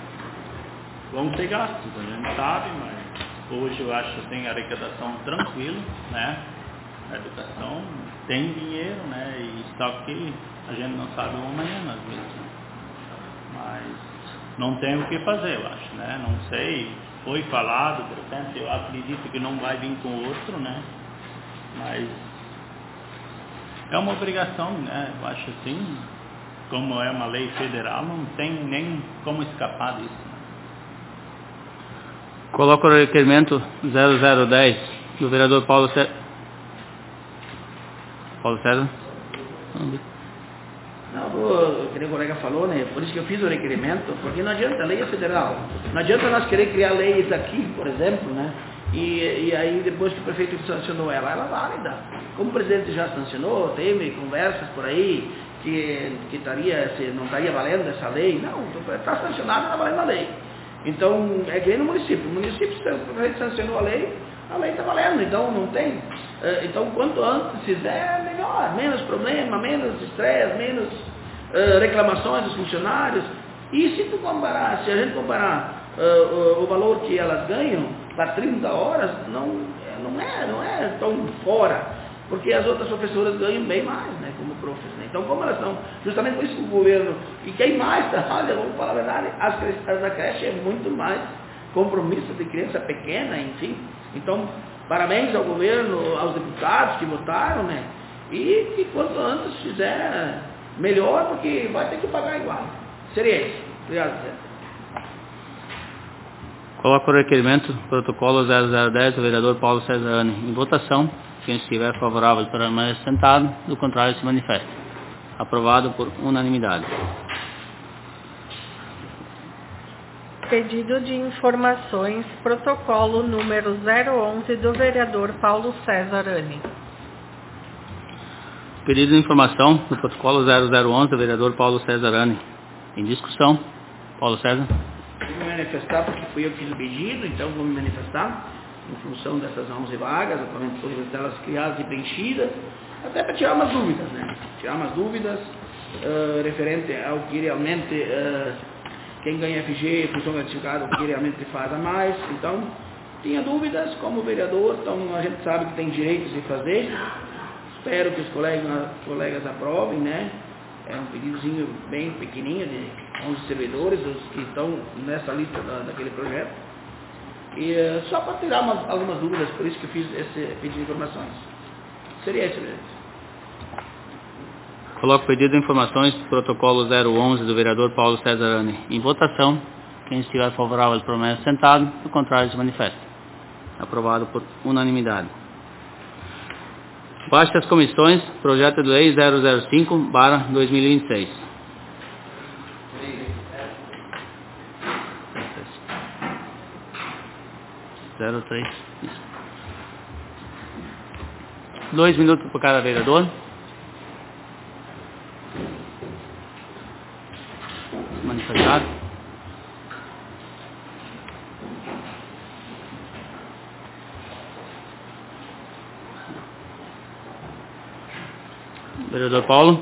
C: Vão ter gastos, a gente sabe, mas hoje eu acho que tem arrecadação tranquila, né? A educação tem dinheiro, né? E só que a gente não sabe o amanhã, às vezes. Mas não tem o que fazer, eu acho, né? Não sei, foi falado, de repente, eu acredito que não vai vir com outro, né? Mas é uma obrigação, né? Eu acho assim, como é uma lei federal, não tem nem como escapar disso. Né?
A: Coloco o requerimento zero zero dez do vereador Paulo César. Paulo César?
D: Não, o que o colega falou, né? Por isso que eu fiz o requerimento, porque não adianta, a lei é federal. Não adianta nós querer criar leis aqui, por exemplo, né? E, e aí depois que o prefeito sancionou ela, ela é válida. Como o presidente já sancionou, teve conversas por aí que, que estaria, se não estaria valendo essa lei. Não, está sancionada, está valendo a lei. Então, é que nem no município. O município, se o prefeito sancionou a lei, a lei está valendo, então não tem. Então, quanto antes fizer, melhor. Menos problema, menos estresse, menos uh, reclamações dos funcionários. E se tu comparar, se a gente comparar uh, o, o valor que elas ganham para trinta horas, não, não, é, não é tão fora. Porque as outras professoras ganham bem mais, né, como professores. Né? Então, como elas estão, justamente por isso que o governo, e quem mais trabalha, vamos falar a verdade, as, as da creche é muito mais compromisso de criança pequena, enfim. Então, parabéns ao governo, aos deputados que votaram, né? E que quanto antes fizer melhor, porque vai ter que pagar igual. Seria isso. Obrigado, presidente.
A: Coloco o requerimento, protocolo zero zero dez do vereador Paulo Cesarani. Em votação, quem estiver favorável permanece sentado, do contrário se manifesta. Aprovado por unanimidade.
B: Pedido de informações, protocolo número zero onze do vereador Paulo Cesarani.
A: Pedido de informação do protocolo zero zero onze do vereador Paulo Cesarani. Em discussão. Paulo César.
D: Vou me manifestar porque fui eu que fiz o pedido, então vou me manifestar em função dessas onze vagas, atualmente todas elas criadas e preenchidas, até para tirar umas dúvidas, né? Tirar umas dúvidas uh, referente ao que realmente uh, quem ganha F G, função gratificada, o que realmente faz a mais. Então, tinha dúvidas como vereador, então a gente sabe que tem direitos de fazer. Espero que os colegas, colegas aprovem, né? É um pedidozinho bem pequenininho de onze servidores, os que estão nessa lista da, daquele projeto. E uh, só para tirar umas, algumas dúvidas, por isso que eu fiz esse pedido de informações. Seria esse, presidente.
A: Coloco o pedido de informações do protocolo zero onze do vereador Paulo Cesarani. Em votação, quem estiver favorável permanece sentado, do contrário se manifesta. Aprovado por unanimidade. Baixe as comissões, projeto de lei zero zero cinco barra dois mil e vinte e seis. zero três. Isso. Dois minutos por cada vereador. Manifestar. Vereador Paulo.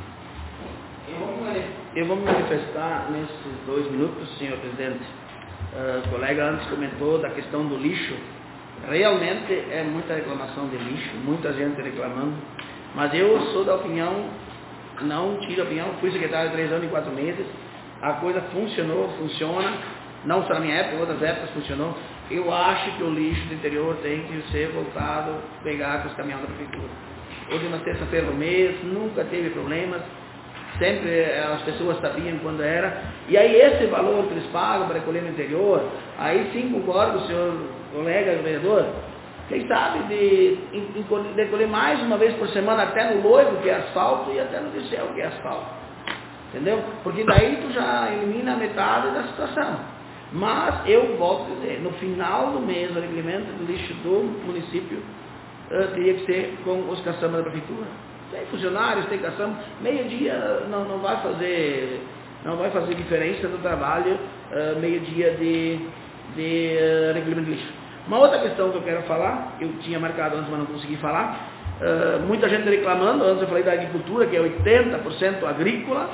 D: Eu vou, me, eu vou me manifestar nesses dois minutos, senhor presidente. Uh, o colega antes comentou da questão do lixo. Realmente é muita reclamação de lixo, muita gente reclamando. Mas eu sou da opinião, não tiro a opinião, fui secretário há três anos e quatro meses. A coisa funcionou, funciona. Não só na minha época, em outras épocas funcionou. Eu acho que o lixo do interior tem que ser voltado, pegar com os caminhões da prefeitura. Hoje é uma terça-feira do mês, nunca teve problemas, sempre as pessoas sabiam quando era. E aí esse valor que eles pagam para recolher no interior, aí sim concordo, senhor colega vereador, quem sabe de, de, de recolher mais uma vez por semana até no Loivo, que é asfalto, e até no Liceu, que é asfalto. Entendeu? Porque daí tu já elimina a metade da situação. Mas eu volto a dizer, no final do mês, o recolhimento do lixo do município Uh, teria que ser com os caçambas da prefeitura. Tem funcionários, tem caçamba, meio-dia não, não vai fazer não vai fazer diferença no trabalho, uh, meio-dia de, de uh, recolhimento de lixo. Uma outra questão que eu quero falar, eu tinha marcado antes, mas não consegui falar, uh, muita gente reclamando, antes eu falei da agricultura, que é oitenta por cento agrícola,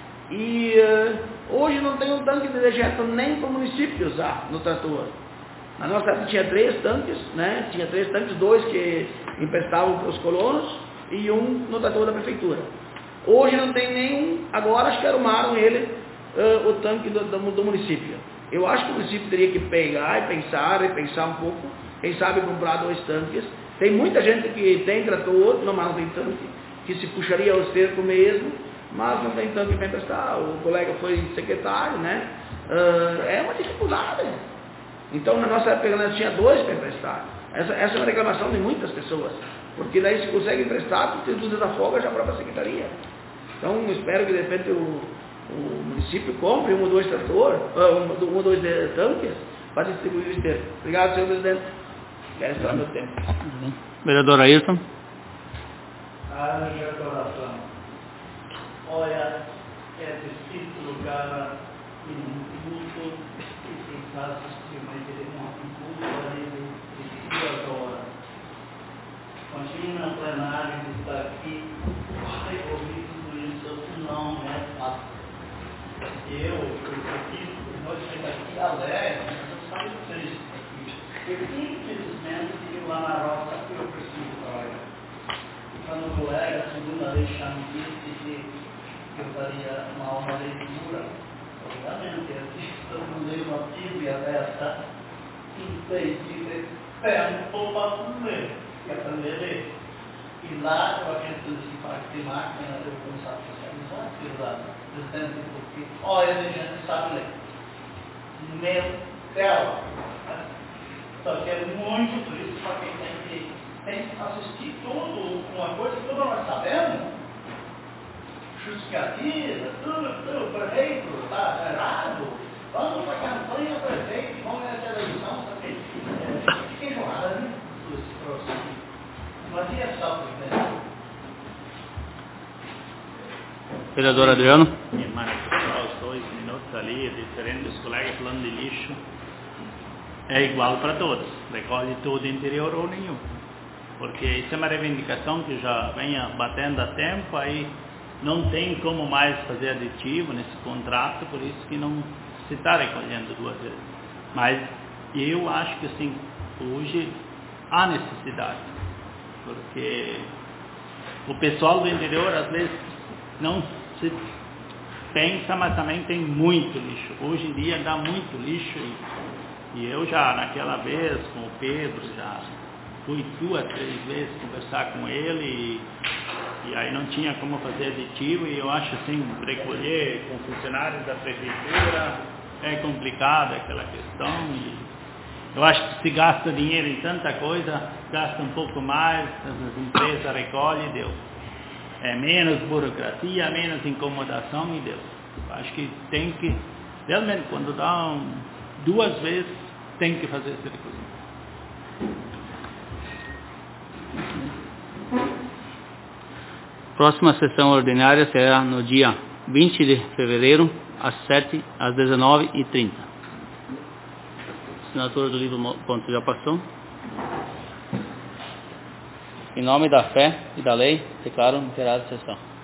D: e uh, hoje não tem um tanque de dejeto nem para o município usar no trator. Na nossa época tinha três tanques, né? Tinha três tanques, dois que emprestavam para os colonos e um no trator da prefeitura. Hoje não tem nenhum, agora acho que arrumaram ele, uh, o tanque do, do, do município. Eu acho que o município teria que pegar e pensar, e pensar um pouco, quem sabe comprar dois tanques. Tem muita gente que tem trator, não, mas não tem tanque, que se puxaria ao cerco mesmo, mas não tem tanque para emprestar. O colega foi secretário, né? Uh, é uma dificuldade. Então, na nossa época, nós tinha dois para emprestar. Essa, essa é uma reclamação de muitas pessoas. Porque daí, se consegue emprestar, tu tem tudo da folga já a própria secretaria. Então, espero que, de repente, o, o município compre um ou dois tratores, um, um ou dois de, tanques, para distribuir o esterco. Obrigado, senhor presidente. Quero esperar meu tempo.
A: Vereador Ayrton.
C: Ah, meu coração. Olha, é difícil lugar em um culto e quem está assistindo vai ter um culto ali de duas horas. Imagina a plenária que está aqui, vai ouvir tudo isso, não é fácil. Eu, eu fiz, nós chegamos aqui alegre, eu saio triste aqui. Eu infelizmente tive lá na roça que eu preciso trabalhar. E quando o colega, a segunda vez, me disse que eu faria uma aula de leitura, obviamente, aqui estamos lendo uma Bíblia dessa, impedida, tempo para comer, e aprender a ler. E lá eu acredito que parte de máquina, eu começar a socializar, fiz lá, presidente, porque, olha, a gente sabe ler. Meu Deus! Só que é muito por isso, só quem tem que, tem que assistir tudo, uma coisa que todos nós sabemos, justificativa, tudo, tudo, prefeito, está errado, vamos para a campanha, prefeito, vamos nessa eleição, porque é, fiquei enjoada, né? Tudo esse processo. Mas e é só primeiro?
A: Vereador Adriano.
C: E manifestar os dois minutos ali, é diferente dos colegas falando de lixo, é igual para todos, recolhe todo o interior ou nenhum. Porque isso é uma reivindicação que já vem batendo há tempo, aí não tem como mais fazer aditivo nesse contrato, por isso que não se está recolhendo duas vezes. Mas eu acho que assim, hoje há necessidade, porque o pessoal do interior às vezes não se pensa, mas também tem muito lixo. Hoje em dia dá muito lixo e, e eu já naquela vez com o Pedro já fui duas, três vezes conversar com ele e, e aí não tinha como fazer aditivo e eu acho assim, recolher com funcionários da prefeitura é complicado aquela questão e, Eu acho que se gasta dinheiro em tanta coisa, gasta um pouco mais, as empresas recolhem e deu. É menos burocracia, menos incomodação e deu. Eu acho que tem que, realmente, quando dá um, duas vezes, tem que fazer esse recolhimento.
A: Próxima sessão ordinária será no dia vinte de fevereiro, às sete, às dezenove e trinta. Assinatura do livro ponto já passou. Em nome da fé e da lei, declaro encerrada a sessão.